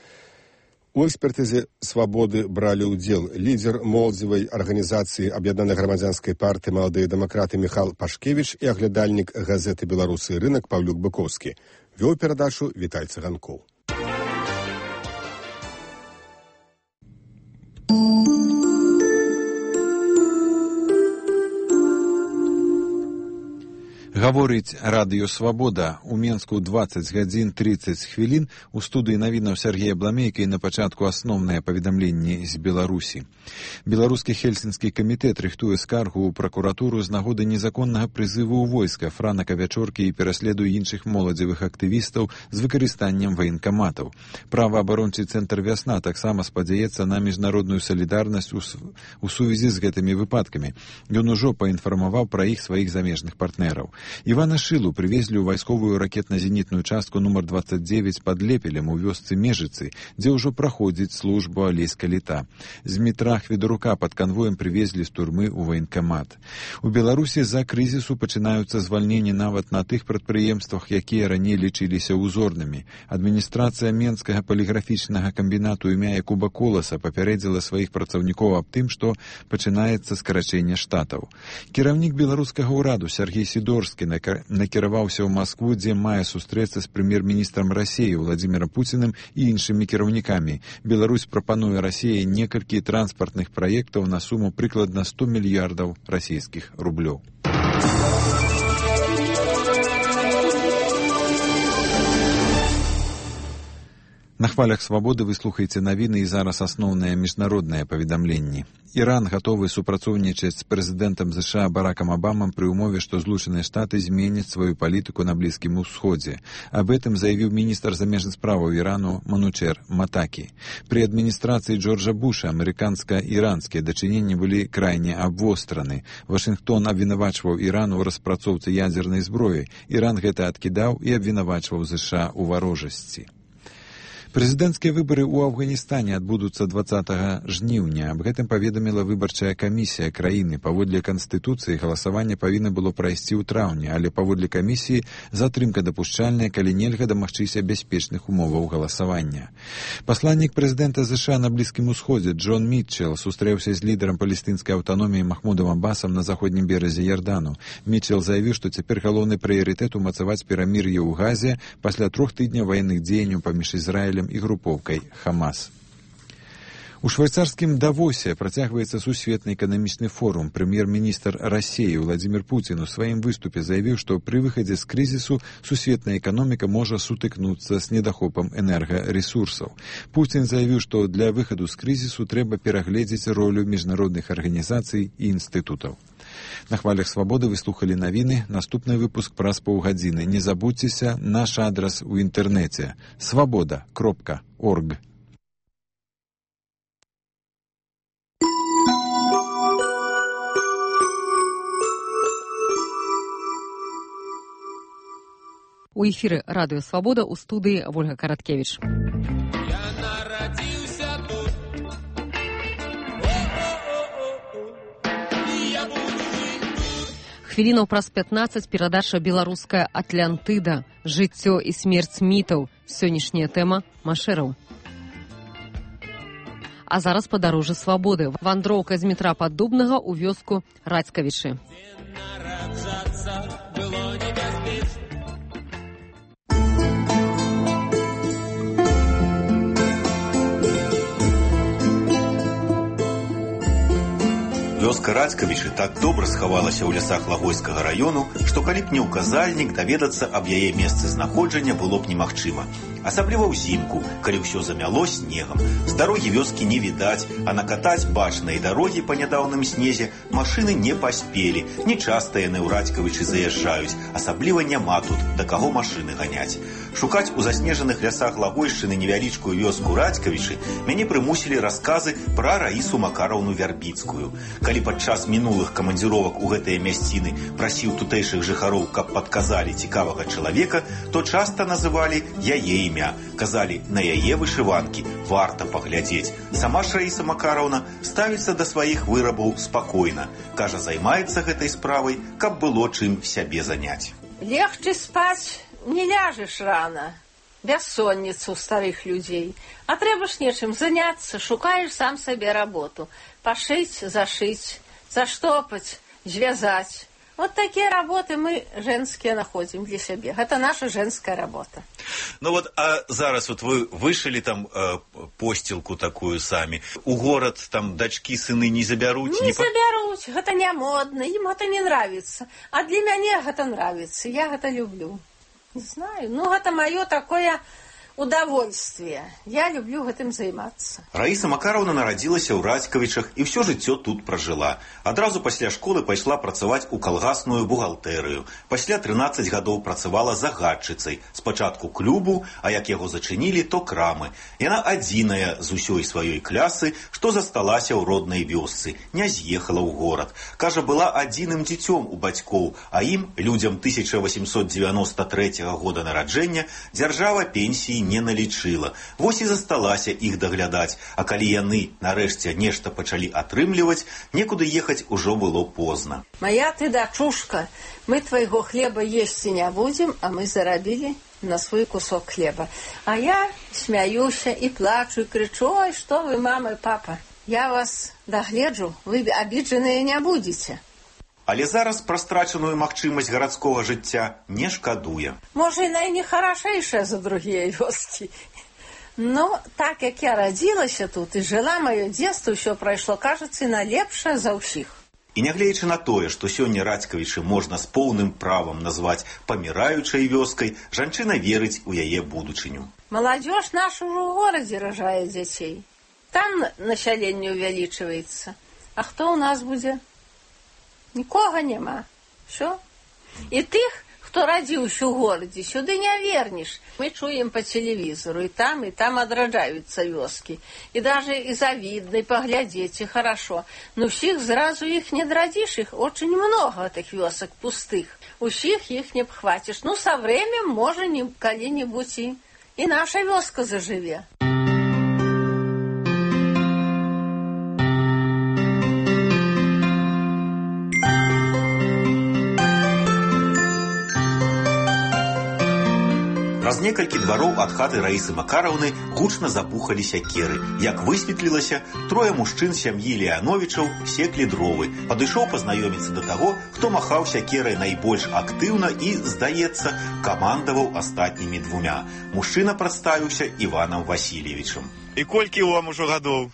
У экспертызе «Свабоды» бралі ўдзел лідер моладзевай арганізацыі Аб'яднанай грамадзянскай партыі «Маладыя дэмакраты» Міхал Пашкевіч і аглядальнік газеты «Беларусы і рынак» Паўлюк Быкоўскі. Вёў перадачу Віталь Цыганкоў. Гаворыць радыё «Свабода». У Менску 20 гадзін 30 хвілін. У студыі навінаў Сергея Бламейка і на пачатку асноўныя паведамленні з Беларусі. Беларускі хельсінскі камітэт рыхтуе скаргу ў пракуратуру з нагоды незаконнага прызыву ў войска, франака вячоркі і пераследу іншых моладзевых актывістаў з выкарыстаннем ваенкаматаў. Праваабарончы цэнтр «Вясна» таксама спадзяецца на міжнародную салідарнасць у сувязі з гэтымі выпадкамі. Ён ужо паінфармаваў пра іх сваіх замежных партнераў. Івана Шылу прывезлі ў вайсковую ракетна-зенітную частку нумар 29 пад Лепелем у вёсцы Межыцы, дзе ўжо праходзіць службу Алеська Літа. З метра Хведарука пад канвоем прывезлі з турмы ў ваенкамат. У Беларусі за крызісу пачынаюцца звальненні нават на тых прадпрыемствах, якія раней лічыліся ўзорнымі. Адміністрацыя Менскага паліграфічнага камбінату імя Якуба Коласа папярэдзіла сваіх працаўнікоў аб тым, што пачынаецца скарачэнне штатаў. Кіраўнік беларускага ўраду Сергей Сідорскі накіраваўся ў Маскву, дзе мае сустрэцца з прэм'ер-міністрам Расіі Владзімірам Пуціным і іншымі кіраўнікамі. Беларусь прапануе Расіі некалькі транспартных праектаў на суму прыкладна 100 мільярдаў расійскіх рублёў. На хвалях «Свабоды» вы слухаеце навіны і зараз асноўныя міжнародныя паведамленні. Іран гатовы супрацоўнічаць з прэзідэнтам США Баракам Абамам пры ўмове, што Злучаныя Штаты зменяць сваю палітыку на Блізкім Усходзе. Аб гэтым заявіў міністр замежных справаў Ірану Манучер Матакі. Пры адміністрацыі Джорджа Буша амерыканска-іранскія дачыненні былі крайне абвостраны. Вашынгтон абвінавачваў Іран у распрацоўцы ядзернай зброі. Іран гэта адкідаў і абвінавачваў США ў варожасці. Прэзідэнцкія выбары ў Афганістане адбудуцца 20 жніўня. Аб гэтым паведаміла выбарчая камісія краіны. Паводле Канстытуцыі галасаванне павінна было прайсці ў траўні, але паводле камісіі затрымка дапушчальная, калі нельга дамагчыся бяспечных умоваў галасавання. Пасланнік прэзідэнта США на Блізкім Усходзе Джон Мітчел сустрэўся з лідарам палестынскай аўтаноміі Махмудам Аббасам на заходнім беразе Ярдану. Мітчел заявіў, што цяпер галоўны прыярытэт умацаваць перамір'е ў Газе пасля 3 тыдняў ваенных дзеянняў паміж Ізраілем і групоўкай Хамас. У швейцарскім Давосе працягваецца сусветны эканамічны форум. Прэм'ер-міністр Расіі Владзімір Пуцін у сваім выступе заявіў, што пры выхадзе з крызісу сусветная эканоміка можа сутыкнуцца з недахопам энергарэсурсаў. Пуцін заявіў, што для выхаду з крызісу трэба перагледзець ролю міжнародных арганізацый і інстытутаў. На хвалях «Свабоды» вы слухалі навіны. Наступны выпуск праз паўгадзіны. Не забудзьцеся, наш адрас у інтэрнэце svoboda.org. У эфіры радыё «Свабода» у студыі Вольга Караткевіч. Хвілінаў праз 15 перадача «Беларуская Атлантыда. Жыццё і смерць мітаў». Сённяшняя тэма машэраў. А зараз падарожжа свабоды. Вандроўка з метра Паддубнага ў вёску Радзькавічы. Вёска Радзькавічы так добра схавалася ў лясах Лагойскага раёну, што калі б не ўказальнік, даведацца аб яе месцы знаходжання было б немагчыма. Асабліва ўзімку, калі ўсё замяло снегам. З дарогі вёскі не відаць, а накатаць бачныя дарогі па нядаўным снезе машыны не паспелі. Нечаста яны ў Радзькавічы заязджаюць, асабліва няма тут, да каго машыны ганяць. Шукаць у заснежаных лясах Лагойшчыны невялічкую вёску Радзькавічы мяне прымусілі расказы пра Раісу Макараўну Вярбіцкую. Калі падчас мінулых камандзіровак у гэтыя мясціны прасіў тутэйшых жыхароў, каб падказалі цікавага чалавека, то часта называлі яе імя. Казалі, на яе вышыванкі варта паглядзець. Сама ж Раіса Макараўна ставіцца да сваіх вырабаў спакойна. Кажа, займаецца гэтай справай, каб было чым сябе заняць. Легче спаць не ляжеш рана. Бяссонніца ў старых людзей. А трэба ж нечым заняцца, шукаеш сам сабе работу. Пашыць, зашыць, заштопаць, звязаць. Вот такие работы мы женские находим для себя. Это наша женская работа. Ну вот, а зараз вот вы вышили там постилку такую сами. У город там дочки, сыны не заберут? Не заберут. Это не модно, им это не нравится. А для меня это нравится. Я это люблю. Не знаю. Ну, это мое такое удовольствие. Я люблю этим заниматься. Раиса Макаровна нарадзілася ў Радзькавічах і ўсё жыццё тут пражыла. Адразу пасля школы пайшла працаваць у калгасную бухгалтэрыю. Пасля 13 гадоў працавала загадчыцай. Спачатку клубу, а як яго зачынілі, то крамы. Яна адзіная з усёй сваёй клясы, што засталася ў роднай вёсцы, не з'ехала ў горад. Кажа, была адзіным дзіцём у бацькоў, а ім, людзям 1893 года нараджэння, дзяржава пенсіі не налічыла. Вось і засталася іх даглядаць, а калі яны нарэшце нешта пачалі атрымліваць, некуды ехаць ужо было позна. Моя ты дачушка, мы твайго хлеба есці не будзем, а мы зарабілі на свой кусок хлеба. А я смяюся і плачу, і крычу: ой, што вы, мама і папа, я вас дагледжу, вы абіджаныя не будзеце. Але зараз пра страчаную магчымасць гарадскога жыцця не шкадуе. Можа, яна і не харашэйшая за другія вёскі. Но так як я радзілася тут і жыла, маё дзетства ўсё прайшло, кажацца, на лепшае за ўсіх. І нягледзячы на тое, што сёння Радзькавічы можна з поўным правам назваць паміраючай вёскай, жанчына верыць у яе будучыню. Маладзёж наша ўжо ў горадзе ражае дзяцей. Там насяленне увялічваецца. А хто ў нас будзе? Нікога няма. Що? І тых, хто радзіўся ў горадзе, сюды не вернеш. Мы чуем по телевізору, і там адраджаюцца вёскі. І даже і завідна, і паглядзець, і хорошо. Но ўсіх зразу іх не драдзіш, іх очень много, тых вёсак пустых. Усіх іх не пхваціш. Ну, со временем, можа, калі-нибудь і наша вёска зажыве. Праз некалькі двароў ад хаты Раісы Макараўны гучна забухалі сякеры. Як высветлілася, трое мужчын сям'і Леановічаў секлі дровы. Падышоў пазнаёміцца да таго, хто махаў сякерай найбольш актыўна і, здаецца, камандаваў астатнімі двумя. Мужчына прадставіўся Іванам Васильевичам. І колькі вам ужо гадоў?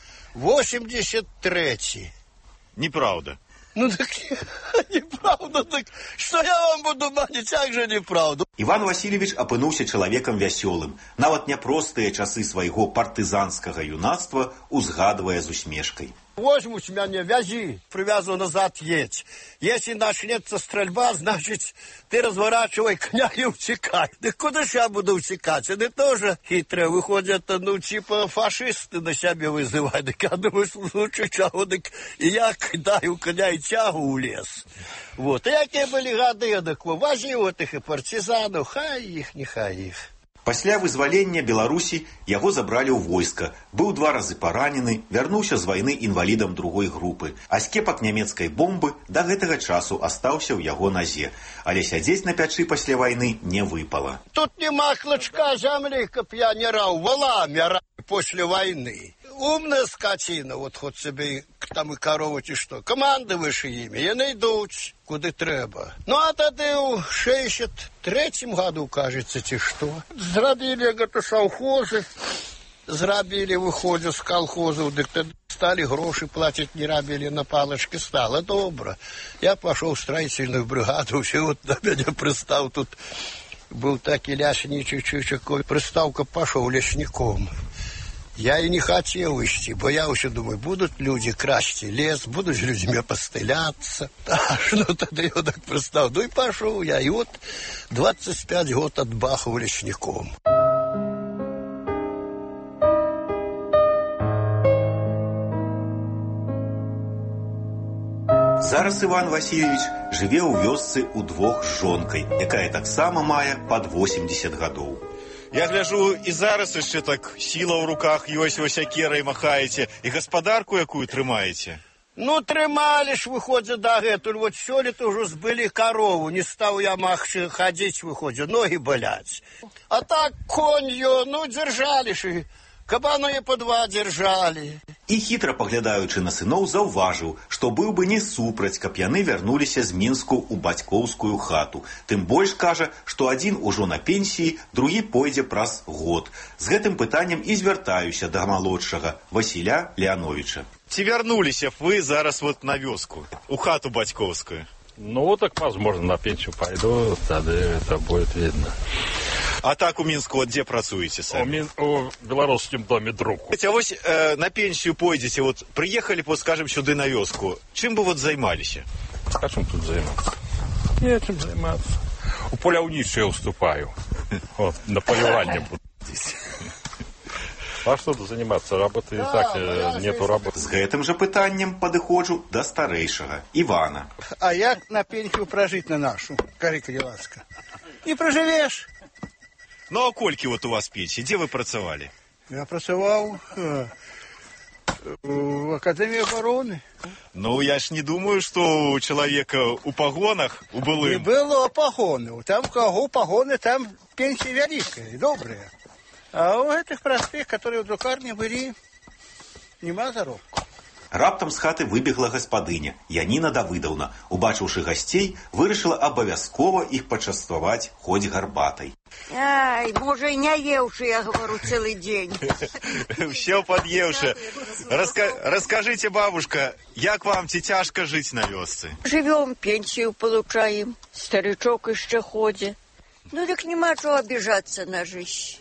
83. Неправда. Ну так неправда, так что я вам буду банить, як же неправду? Іван Васильевич апынуўся чалавекам вясёлым. Нават няпростыя часы свайго партызанскага юнацтва узгадвае з усмешкай. Возьмут меня, вязи, привязывай назад, едь. Если начнется стрельба, значит, ты разворачивай коня и утекай. Да куда же я буду утекать? Они тоже хитрые, выходят, ну, типа фашисты на себя вызывают. Так я думаю, лучше чего, так и я кидаю коня и тягу в лес. Вот, и какие были годы, так вози вот их и партизанов, хай их, не хай их. Пасля вызвалення Беларусі яго забралі ў войска. Быў 2 разы паранены, вярнуўся з вайны інвалідам другой групы. А скепак нямецкай бомбы да гэтага часу астаўся ў яго назе. Але сядзець на пячы пасля вайны не выпала. Тут нема клочка земли, каб я не рав, валами рав после войны. Умная скотина, вот хоть себе там и корову чи что. Командуешь ими, и найдут, куда треба. Ну, а тогда в 63-м году, кажется, чи что. Зрабили, говорит, совхозы, зрабили, выходят с колхозов, так стали гроши платить, не рабили, на палочке стало добро. Я пошел в строительную бригаду, все вот на меня пристав тут. Был такой ляшничий, чуть-чуть, приставка пошел лесником. Я и не хотел идти, бо я уже думаю, будут люди красить лес, будут с людьми постыляться. Ну, тогда я так представил. Ну и пошел я, и вот 25 год отбахал лесником. Зараз Іван Васильевич жыве ў вёсцы ўдвох з жонкай, якая таксама мае пад 80 гадоў. Я гляжу, і зараз яшчэ так сіла ў руках ёсць, вы сякерай махаеце, і гаспадарку якую трымаеце? Ну, трымалі ж, выходзя, дагэтуль. Вот сёлета ўжо збылі корову, не стаў я магчы хадзіць, выходзя, ногі баляць. А так конь, ну, дзяржалі ж, кабаны по 2 держали. І хітра паглядаючы на сыноў, заўважыў, што быў бы не супраць, каб яны вярнуліся з Мінску ў бацькоўскую хату. Тым больш кажа, што адзін ужо на пенсіі, другі пойдзе праз год. З гэтым пытаннем і звяртаюся да малодшага Васіля Леановича. Ці вярнуліся б вы зараз вот на вёску, у хату бацькоўскую? Ну, так, возможно, на пенсию пойду, тогда это будет видно. А так у Мінску вот где працуеце самі? У беларускім доме друг. А вось на пенсію пойдзеце, вот прыехалі, вот, скажем, сюды на вёску. Чым бы вот займаліся? А чым тут займацца? Нечым займацца. У паляўнічыя уступаю. Вот, на полюванне буду. А что тут заниматься? Работы и так нету работы. З гэтым жа пытаннем падыходжу да старэйшага Івана. А як на пенсію пражыць на нашу, кажы, калі ласка? Не пражывеш. Ну, а колькі вот у вас пенсии? Где вы працавалі? Я працаваў в Академии обороны. Ну, я ж не думаю, что у человека у погонах, у былым... Не было погонов. Там кого погоны, там пенсия великая, добрая. А у этих простых, которые в друкарне были, нема заробку. Раптам з хаты выбегла гаспадыня Яніна Давыдаўна. Убачыўшы гасцей, вырашыла абавязкова іх пачаставаць хоць гарбатай. Ай, можа, і не еўшы, я говорю, цэлы дзень. Все пад'еўшы. Раскажите, бабушка, як вам, ці цяжка жыць на вёсцы? Живем, пенсию получаем, старичок еще ходит. Ну, так нема чего обижаться на жизнь.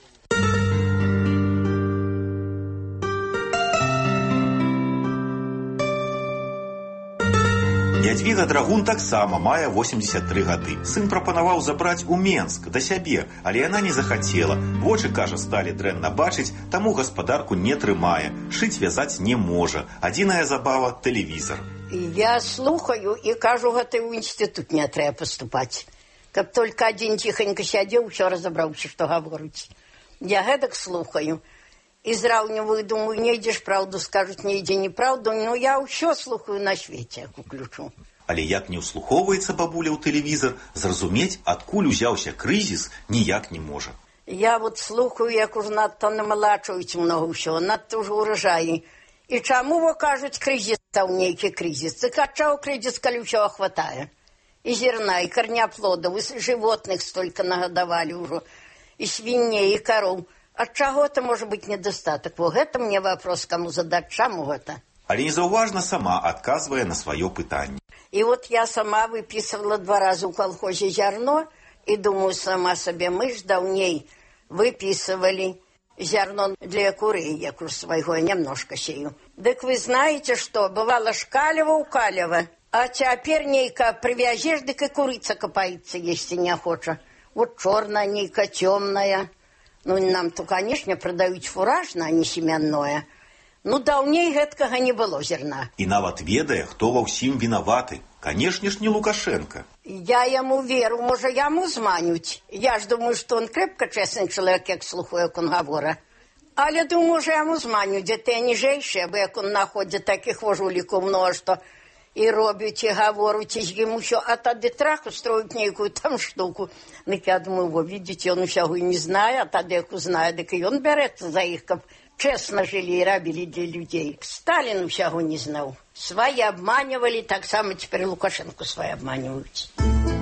Ядвіга Драгун таксама мае 83 гады. Сын прапанаваў забраць у Менск да сябе, але яна не захацела. Вочы, кажа, сталі дрэнна бачыць, таму гаспадарку не трымае. Шыць вязаць не можа. Адзіная забава – тэлевізор. Я слухаю і кажу, гэта ў інстытут не трэба паступаць. Каб только адзін ціханька сядзеў, усё разабраўся, што гаворыць. Я гэтак слухаю. І зраўніваю, думаю, не ідзеш праўду, скажуць, не ідзе неправду, но я ўсё слухаю на свеце, як уключу. Але як не ўслухоўваецца бабуля ў тэлевізор, зразумець, адкуль узяўся крызіс, ніяк не можа. Я вот слухаю, як уж надта намалачваюць много ўсё, надта ўжо ўражаі. І чаму вы кажуць, крызіс стаў нейкі крызіс? Так ад чаго крызіс, калі ўсё хватае? І зерна, і карняплодаў, і жывотных столькі нагадавалі ўжо, і свіней, і кароў. От чего-то может быть недостаток. Вот это мне вопрос, кому задать, чему это. Але незаўважна сама адказвае на сваё пытанне. И вот я сама выписывала 2 раза у колхозе зерно, и думаю, сама себе, мы ж давней выписывали зерно для курей, я уж своего немножко сею. Так вы знаете, что бывало шкалево у калева, а теперь нейка привяжешь, так и курица копается, если не хочешь. Вот черная нейка, темная. Ну, нам-то, конечно, продают фуражное, а не семенное. Ну, даўней гэткага не было зерна. І нават ведае, хто ва ўсім вінаваты. Канешне ж, не Лукашенко. Я ему веру, може, яму зманюць. Я ж думаю, что он крепко честный человек, як слухаю, як он говора. Але думаю, що яму зманюць, де те ніжейші, бо як он находить таких вожуліків много, що і роблять, і говорять, і йому що, а тоді трах устроють нейкую там штуку. Так я думаю, во, видите, он усяго і не знає, а тоді як узнає, так і он береться за їх, щоб честно жили и робили для людей. Сталин усяго не знал. Свои обманывали, так само теперь Лукашенко свои обманывают.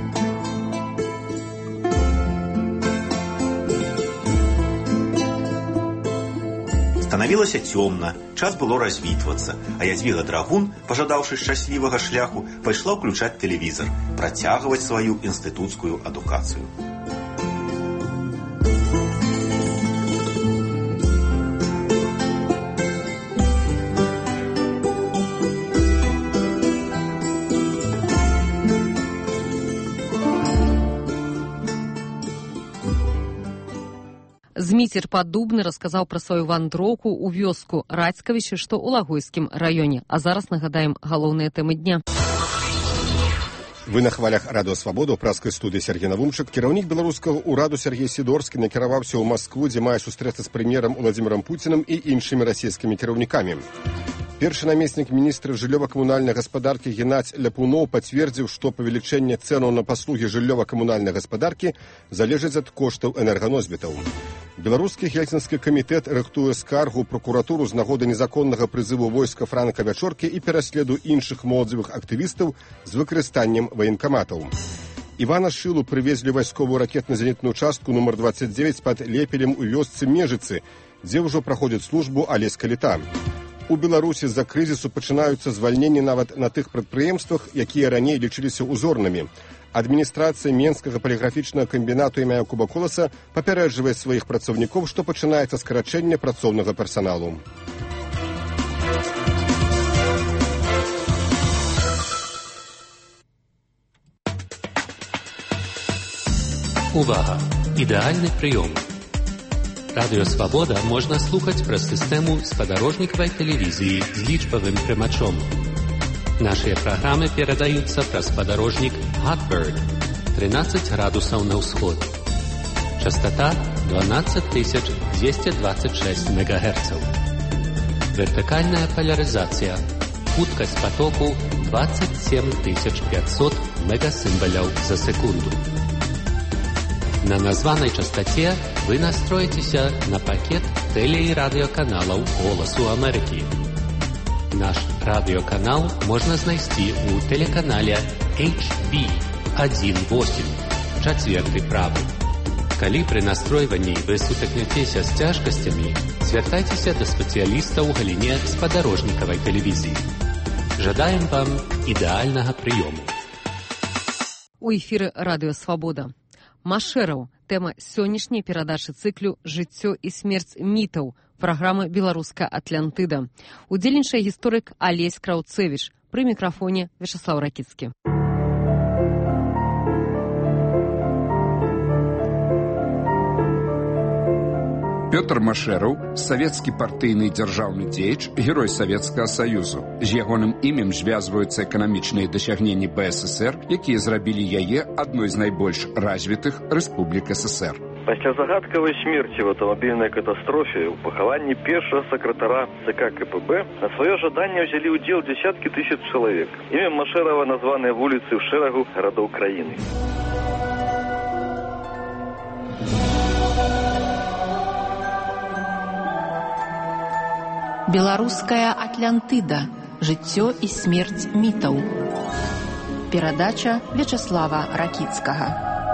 Станавілася цёмна, час было развітвацца, а Ядвіга Драгун, пажадаўшы шчаслівага шляху, пайшла ўключаць тэлевізор, працягваць сваю інстытуцкую адукацыю. Зміцер Паддубны расказаў пра сваю вандроўку ў вёску Радзькавічы, што ў Лагойскім раёне. А зараз нагадаем галоўныя тэмы дня. Вы на хвалях радыё Свабода, ў праскай студыі Сергей Навумчык. Кіраўнік беларускага ўраду Сергей Сідорскі накіраваўся ў Маскву, дзе мае сустрэцца з прэм'ерам Уладзімірам Пуцінам і іншымі расійскімі кіраўнікамі. Першы намеснік міністра жыллёва-камунальнай гаспадаркі Геннадзь Ляпуноў пацвердзіў, што павелічэнне цэнаў на паслугі жыллёва-камунальнай гаспадаркі залежыць ад коштаў энерганосьбітаў. Беларускі гельсінскі камітэт рыхтуе скаргу ў пракуратуру з нагоды незаконнага прызыву войска Франка Вячоркі і пераследу іншых моладзевых актывістаў з выкарыстаннем ваенкаматаў. Івана Шылу прывезлі вайсковую ракетна-зенітную частку нумар 29 пад Лепелем у вёсцы Межыцы, дзе ўжо праходзіць службу Алеська Літа. У Беларусі з-за крызісу пачынаюцца звальненні нават на тых прадпрыемствах, якія раней лічыліся узорнымі. Адміністрацыя Менскага паліграфічнага камбінату імя Якуба Коласа папярэджвае сваіх працаўнікоў, што пачынаецца скарачэнне працоўнага персаналу. Увага! Ідэальны прыём. Радыё «Свабода» можна слухаць праз сістэму спадарожнікавай тэлевізіі з лічбавым прымачом. Нашыя праграмы перадаюцца праз спадарожнік Hotbird 13 градусаў на ўсход. Частота 12226 МГц. Вертыкальная полярызацыя. Хуткасць потоку 27500 мегасімбаляў за секунду. На названай частоце вы настроіцеся на пакет тэле- і радыёканалаў «Голасу Амерыкі». Наш радыёканал можна знайсці ў тэлеканале HB18, чацверты правы. Калі пры настройванні вы сутыкнецеся з цяжкасцямі, звяртайцеся да спецыялістаў у галіне спадарожнікавай тэлевізіі. Жадаем вам ідэальнага прыёму. У эфіры радыё «Свабода». Машэраў – тэма сённяшняй перадачы цыклю «Жыццё і смерць мітаў» праграмы «Беларуская Атлантыда». Удзельнічае гісторык Алесь Краўцэвіч. Пры мікрафоне Вячаслаў Ракіцкі. Пётр Машэраў – савецкі партыйны дзяржаўны дзеяч, герой Савецкага Саюзу. З ягоным імем звязваюцца эканамічныя дасягненні БССР, якія зрабілі яе адной з найбольш развітых рэспублік СССР. Пасля загадкавай смерці в аўтамабільнай катастрофе ў пахаванні першага сакратара ЦК КПБ на сваё жаданне ўзялі ўдзел дзесяткі тысяч чалавек. Імем Машэрава названыя вуліцы ў шэрагу гарадоў краіны. Беларуская Атлантыда. Жыццё і смерць мітаў. Перадача Вячаслава Ракіцкага.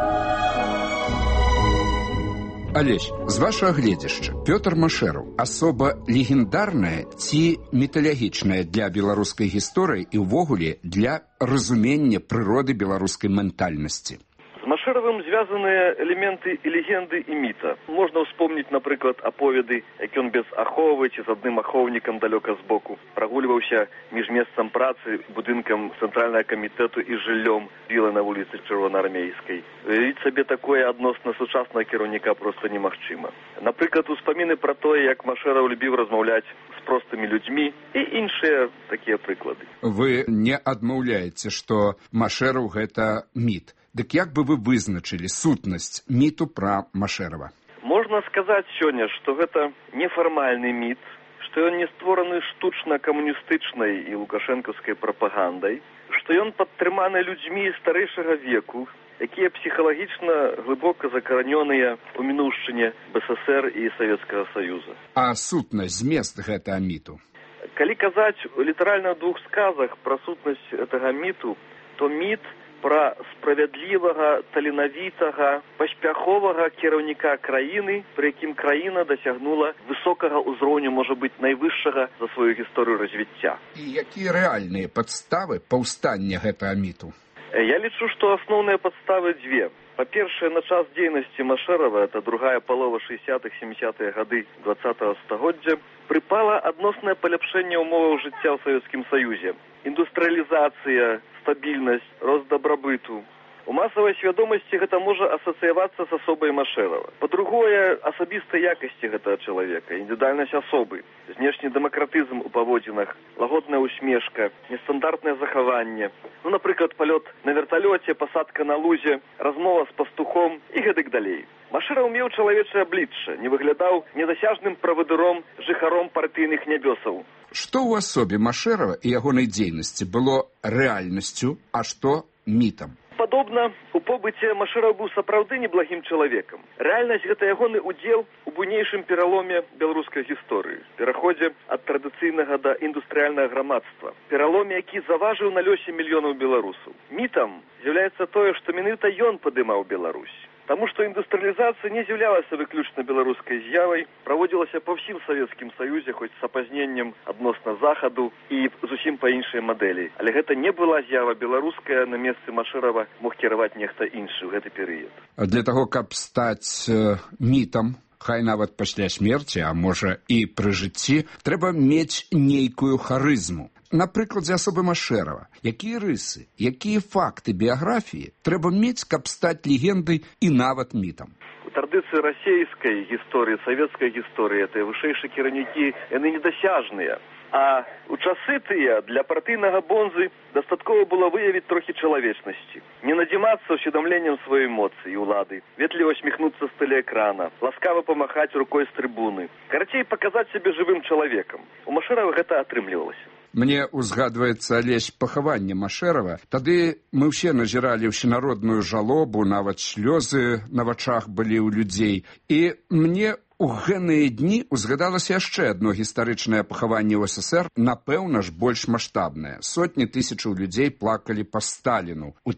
Алесь, з вашага гледзяшча, Пётр Машэраў асоба легендарная ці міталагічная для беларускай гісторыі і ўвогуле для разумення прыроды беларускай ментальнасці? З Машэравым звязаныя элементы і легенды і міта. Можна ўспомніць, напрыклад, аповеды, як ён без аховы ці з адным ахоўнікам далёка збоку прагульваўся між месцам працы, будынкам цэнтральнага камітэту і жыллём вілы на вуліцы Чырвонаармейскай. Уявіць сабе такое адносна сучаснага кіраўніка проста немагчыма. Напрыклад, успаміны пра тое, як Машэраў любіў размаўляць з простымі людзьмі і іншыя такія прыклады. Вы не адмаўляеце, што Машэраў гэта міт. Дык як бы вы вызначылі сутнасць міту пра Машэрава? Можна сказаць сёння, што гэта нефармальны міт, што ён не створаны штучна камуністычнай і лукашэнкаўскай прапагандай, што ён падтрыманы людзьмі старэйшага веку, якія псіхалагічна глыбока закаранёныя ў мінуўшчыне БССР і Савецкага Саюза. А сутнасць, змест гэтага міту? Калі казаць літаральна ў двух сказах пра сутнасць гэтага міту, то міт пра справядлівага, таленавітага, паспяховага кіраўніка краіны, пры якім краіна дасягнула высокага ўзроўню, можа быць, найвышшага за сваю гісторыю развіцця. І якія рэальныя падставы паўстання гэтага міту? Я лічу, што асноўныя падставы дзве. Па-першае, на час дзейнасці Машэрава, это другая палова 60-70-е гады 20-го стагоддзя, прыпала адноснае паляпшэнне ўмоваў жыцця ў Савецкім Саюзе. Індустрыялізацыя, стабільнасць, рост дабрабыту. У масавай свядомасці гэта можа асацыявацца з асобай Машэрава. Па-другое, асабістыя якасці гэтага чалавека, індывідуальнасць асобы, знешні дэмакратызм у паводзінах, лагодная усмешка, нестандартнае захаванне. Напрыклад, палёт на верталёце, пасадка на лузе, размова з пастухом і гэтак далей. Машэраў меў чалавечае аблічча, не выглядаў недасяжным правадыром, жыхаром партыйных нябёсаў. Што ў асобе Машэрава і ягонай дзейнасці было рэальнасцю, а што мітам? Падобна, у побыце Машэраў быў сапраўды неблагім чалавекам. Рэальнасць – гэта ягоны удзел у буйнейшым пераломе беларускай гісторыі, пераходзе ад традыцыйнага да індустрыяльнага грамадства, пераломе, які заважыў на лёсе мільёнаў беларусаў. Мітам з'яўляецца тое, што менавіта ён падымаў Беларусь. Таму што індустрыялізацыя не з'яўлялася выключна беларускай з'явай, праводзілася па ўсім Савецкім Саюзе, хоць з апазненнем адносна захаду і зусім па іншай мадэлі. Але гэта не была з'ява беларуская, на месцы Машэрава мог кіраваць нехта іншы ў гэты перыяд. Для таго, каб стаць мітам, хай нават пасля смерці, а можа і пры жыцці, трэба мець нейкую харызму. На прыкладзе асобы Машэрава, якія рысы, якія факты біяграфіі трэба мець, каб стаць легендай і нават мітам? У традыцыі расейскай гісторыі, савецкай гісторыі, тыя вышэйшыя кіраўнікі, яны недасяжныя. А у часы тыя для партыйнага бонзы дастаткова было выявіць трохі чалавечнасці. Не надзімацца ўсведамленнем сваёй моцы і ўлады, ветліва усміхнуцца з тэлеэкрана, ласкава памахаць рукой з трыбуны. Карацей, паказаць сябе жывым чалавекам. У Машэрава гэта атрымлівалася. Мне узгадваецца лесь пахаванне Машэрава. Тады мы ўсе назіралі ўсенародную жалобу, нават слёзы на вачах былі ў людзей. І мне у гэныя дні узгадалася яшчэ адно гістарычнае пахаванне ў СССР, напэўна ж, больш маштабнае. Сотні тысячаў людзей плакалі па Сталіну ў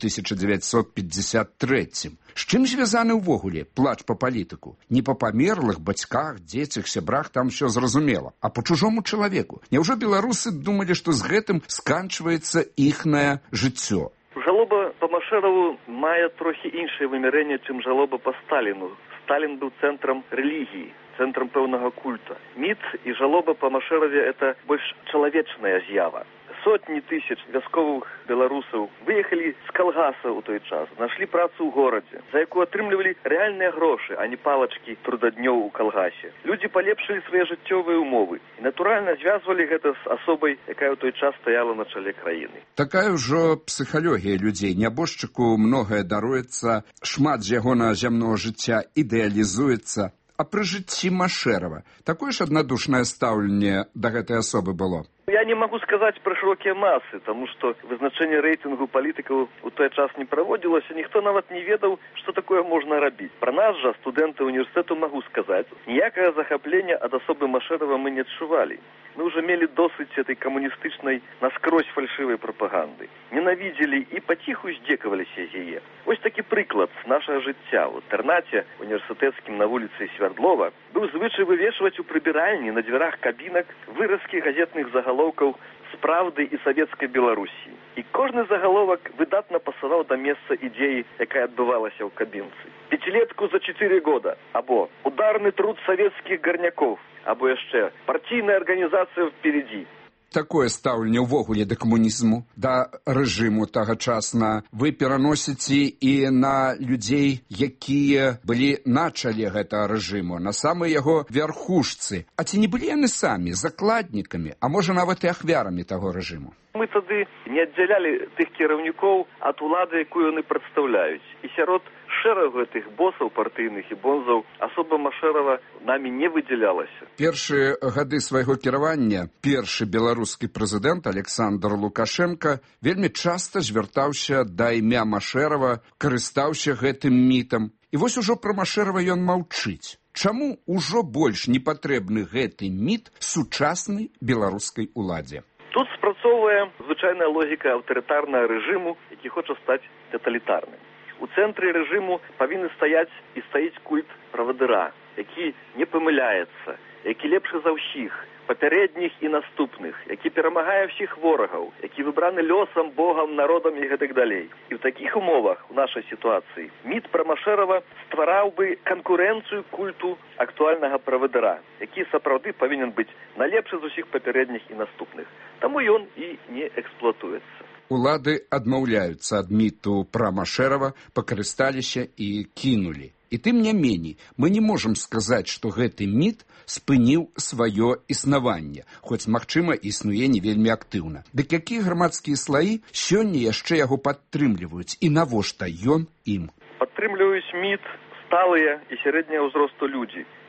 1953. З чым звязаны ўвогуле плач па палітыку? Не па памерлых бацьках, дзецях, сябрах, там усё зразумела, а па чужому чалавеку. Няўжо беларусы думалі, што з гэтым сканчваецца іхнае жыццё? Жалоба па Машэраву мае трохі іншае вымярэнне, чым жалоба па Сталіну. Сталін быў цэнтрам рэлігіі, цэнтрам пэўнага культа. Міт і жалоба па Машэраве – это больш чалавечная з'ява. Сотні тысяч вясковых беларусаў выехалі з калгаса ў той час, нашлі працу ў горадзе, за якую атрымлівалі рэальныя грошы, а не палачкі трудаднёў у калгасе. Людзі палепшылі свае жыццёвыя ўмовы і, натуральна, звязвалі гэта з асобай, якая ў той час стаяла на чале краіны. Такая ўжо псіхалогія людзей. Нябожчыку многае даруецца, шмат з ягонага зямнога жыцця ідэалізуецца. А пры жыцці Машэрава такое ж аднадушнае стаўленне да гэтай асобы было? Я не могу сказаць пра шырокія масы, таму што вызначэнне рэйтынгу палітыкаў у той час не праводзілася, ніхто нават не ведаў, што такое можна рабіць. Пра нас жа, студэнты універсітэту, магу сказаць, ніякага захаплення ад асобы Машэрава мы не адчувалі. Мы ўжо мелі досыць этой камуністычнай наскрозь фальшывай прапаганды. Ненавідзелі і паціху здзекаваліся з яе. Вось такі прыклад з нашага жыцця. У інтэрнаце універсітэцкім на вуліцы Свярдлова быў звычай вывешваць у прыбіральні на дзвярах кабінак выразкі газетных загалоўкаў з «Правды» і савецкай Беларусі. І кожны загаловак выдатна пасаваў да месца ідзеі, якая адбывалася ў кабінцы. «Пятилетку за 4 года» або «Ударны труд советских горняков» або яшчэ «Партийная организация впереди». Такое стаўленне ўвогуле да камунізму, да рэжыму тагачасна вы пераносіце і на людзей, якія былі на чале гэтага рэжыму, на самай яго вярхушцы. А ці не былі яны самі закладнікамі, а можа нават і ахвярамі таго рэжыму? Мы тады не аддзялялі тых кіраўнікоў ад улады, якую яны прадстаўляюць. І сярод шэрагу гэтых босаў партыйных і бонзаў асоба Машэрава намі не выдзялялася. Першыя гады свайго кіравання першы беларускі прэзідэнт Александр Лукашенко вельмі часта звяртаўся да імя Машэрава, карыстаўся гэтым мітам. І вось ужо пра Машэрава ён маўчыць. Чаму ўжо больш не патрэбны гэты міт сучаснай беларускай уладзе? Тут спрацоўвае звычайная логіка аўтарытарнага рэжыму, які хоча стаць таталітарным. У цэнтры рэжыму павінны стаяць і стаіць культ правадыра, які не памыляецца, які лепшы за ўсіх, папярэдніх і наступных, які перамагае ўсіх ворагаў, які выбраны лёсам, Богам, народам і гэтак далей. І ў такіх умовах, у нашай сітуацыі, міт пра Машэрава ствараў бы канкурэнцыю культу актуальнага правадыра, які сапраўды павінен быць найлепшы з усіх папярэдніх і наступных. Таму ён і не эксплуатуецца. Улады адмаўляюцца ад міту пра Машэрава, пакарысталіся і кінулі. І тым не меней, мы не можам сказаць, што гэты міт спыніў сваё існаванне, хоць, магчыма, існуе не вельмі актыўна. Дык якія грамадскія слаі сёння яшчэ яго падтрымліваюць і навошта ён ім? Падтрымліваюць міт сталыя і сярэдняга ўзросту людзі.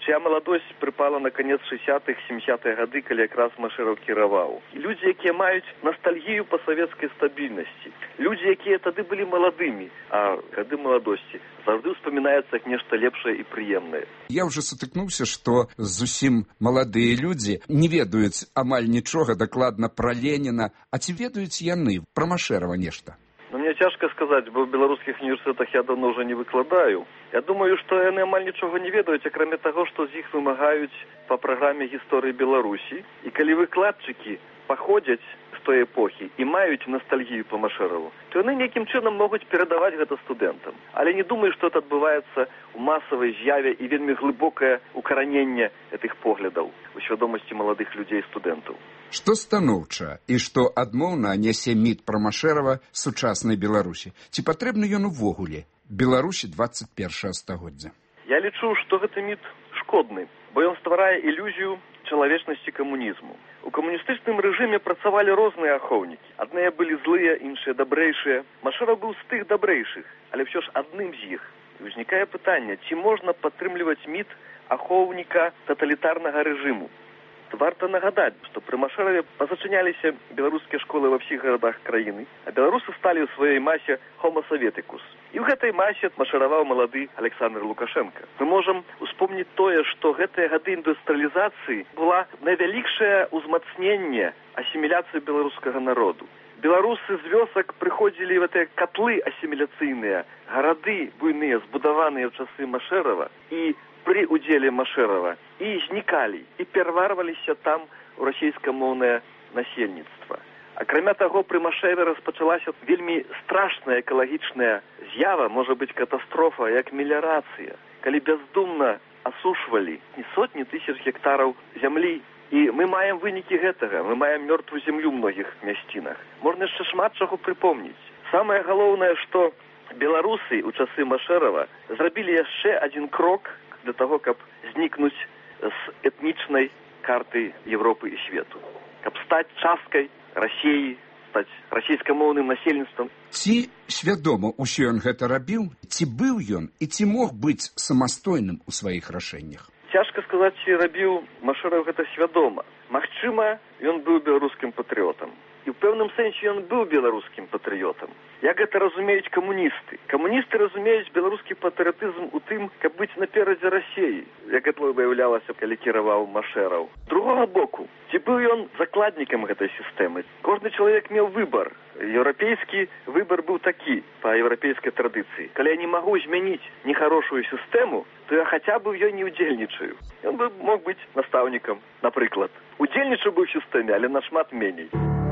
чья маладосць прыпала на канец 60-х, 70-х гады, калі якраз Машэраў кіраваў. Людзі, якія маюць ностальгію па савецкай стабільнасці. Людзі, якія тады былі маладымі, а гады маладосці заўжды ўспамінаецца як нешта лепшае і прыемнае. Я ўжо сутыкнуўся, што зусім маладыя людзі не ведаюць амаль нічога дакладна пра Леніна, а ці ведаюць яны пра Машэрава нешта? Ну, мне цяжка сказаць, бо ў беларускіх універсітэтах я давно ўжо не выкладаю. Я думаю, што яны амаль нічога не ведаюць, акрамя таго, што з іх вымагаюць па праграме гісторыі Беларусі. І калі выкладчыкі паходзяць з той эпохі і маюць ностальгію па Машэраву, то яны нейкім чынам могуць перадаваць гэта студэнтам. Але не думаю, што это адбываецца ў масавай з'яве і вельмі глыбокае укараненне гэтых поглядаў у свядомасці маладых людзей студэнтаў. Што станоўча і што адмоўна нясе міт пра Машэрава сучаснай Беларусі? Ці патрэбны ён увогуле Беларусі 21 стагоддзя? Я лічу, што гэты міт шкодны, бо ён стварае ілюзію чалавечнасці камунізму. У камуністычным рэжыме працавалі розныя ахоўнікі. Адныя былі злыя, іншыя дабрэйшыя. Машэраў быў з тых дабрэйшых, але ўсё ж адным з іх. І ўзнікае пытанне, ці можна падтрымліваць міт ахоўніка таталітарнага рэжыму. Варта нагадаць, што пры Машэраве пазачыняліся беларускія школы ва ўсіх гарадах краіны, а беларусы сталі ў сваёй масе homo soviticus. І ў гэтай масе маршыраваў малады Александр Лукашенко. Мы можам успомніць тое, што гэтыя гады індустрыялізацыі была найвялікшае ўзмацненне асіміляцыі беларускага народу. Беларусы з вёсак прыходзілі в гэтыя катлы асіміляцыйныя, гарады буйныя, збудаваныя ў часы Машэрава, і при удзеле Машэрава і знікалі, і пераварваліся там у расійскамоўнае насельніцтва. Акрамя таго, пры Машэраве распачалася вельмі страшная экалагічная з'ява, можа быць катастрофа, як меліярацыя, калі бяздумна асушвалі сотні тысяч гектараў зямлі. І мы маем вынікі гэтага, мы маем мёртвую зямлю ў многіх мясцінах. Можна яшчэ шмат чаго прыпомніць. Самае галоўнае, што беларусы ў часы Машэрава зрабілі яшчэ адзін крок для таго, каб знікнуць з этнічнай карты Европы і свету. Каб стаць часткай Расіі, стаць расійскамоўным насельніцтвам. Ці свядома ўсё ён гэта рабіў? Ці быў ён і ці мог быць самастойным у сваіх рашэннях? Цяжка сказаць, ці рабіў Машэраў гэта свядома. Магчыма, ён быў беларускім патрыётам. І ў пэўным сэнсе ён быў беларускім патрыётам. Як гэта разумеюць камуністы? Камуністы разумеюць беларускі патрыятызм у тым, каб быць наперадзе Расіі, як гэта выяўлялася, калі кіраваў Машэраў. З другога боку, ці быў ён закладнікам гэтай сістэмы? Кожны чалавек меў выбар. Еўрапейскі выбар быў такі, па еўрапейскай традыцыі. Калі я не магу змяніць нехарошую сістэму, то я хаця бы ў ёй не ўдзельнічаю. Ён бы мог быць настаўнікам, напрыклад. Удзельнічаў бы ў сістэме, але нашмат меней.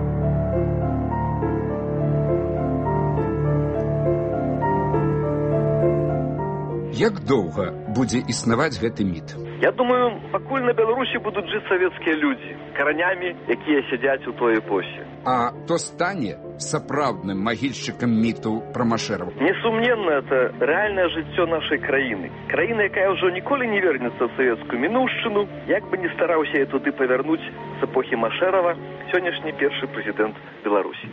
Як доўга будзе існаваць гэты міт? Я думаю, пакуль на Беларусі будуць жыць савецкія людзі, каранямі, якія сядзяць у той эпосе. А то стане сапраўдным магільшчыкам міту пра Машэрава? Несумненна, это рэальнае жыццё нашай краіны. Краіна, якая ўжо ніколі не вернецца ў савецкую мінуўшчыну, як бы не стараўся я туды павярнуць з эпохі Машэрава сённяшні першы прэзідэнт Беларусі.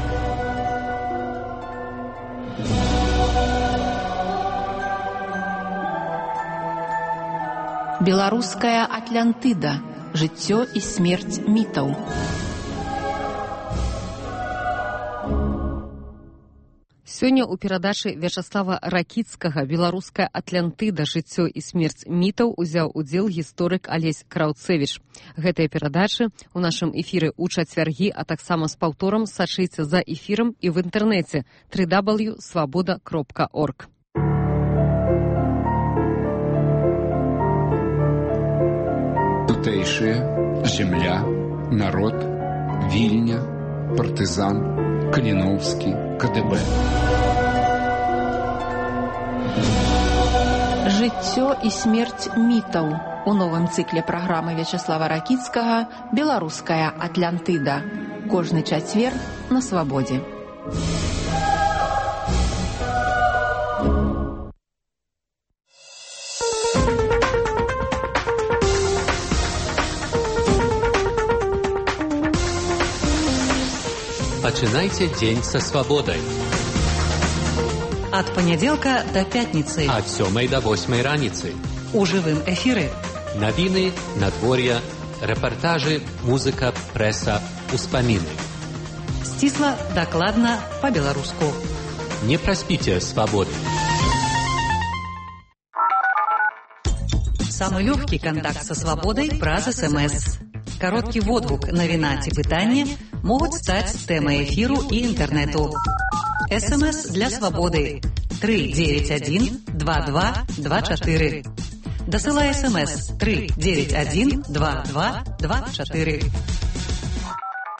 Беларуская Атлантыда. Жыццё і смерць мітаў. Сёння ў перадачы Вячаслава Ракіцкага «Беларуская Атлантыда. Жыццё і смерць мітаў» узяў удзел гісторык Алесь Краўцэвіч. Гэтыя перадачы ў нашым эфіры ў чацвяргі, а таксама з паўторам сачыце за эфірам і в інтэрнэце www.swaboda.org. Тутэйшыя, земля, народ, Вільня, партызан, Каліноўскі, КДБ. Жыццё і смерць мітаў. У новым цыкле праграмы Вячаслава Ракіцкага «Беларуская Атлантыда». Кожны чацвер на Свабодзе. Пачынайце дзень са свабодай. Ад панядзелка да пятніцы. Ад 7 да 8 раніцы. У жывым эфіры. Навіны, надвор'я, рэпартажы, музыка, прэса, успаміны. Сцісла, дакладна, па-беларуску. Не праспіце свабоды. Самый легкий контакт со свободой праз СМС. Короткий водгук, навіна ці пытанне могуць стаць тэмай эфіру і інтэрнэту. СМС для свободы 391-2224. Дасылай СМС 391-2224.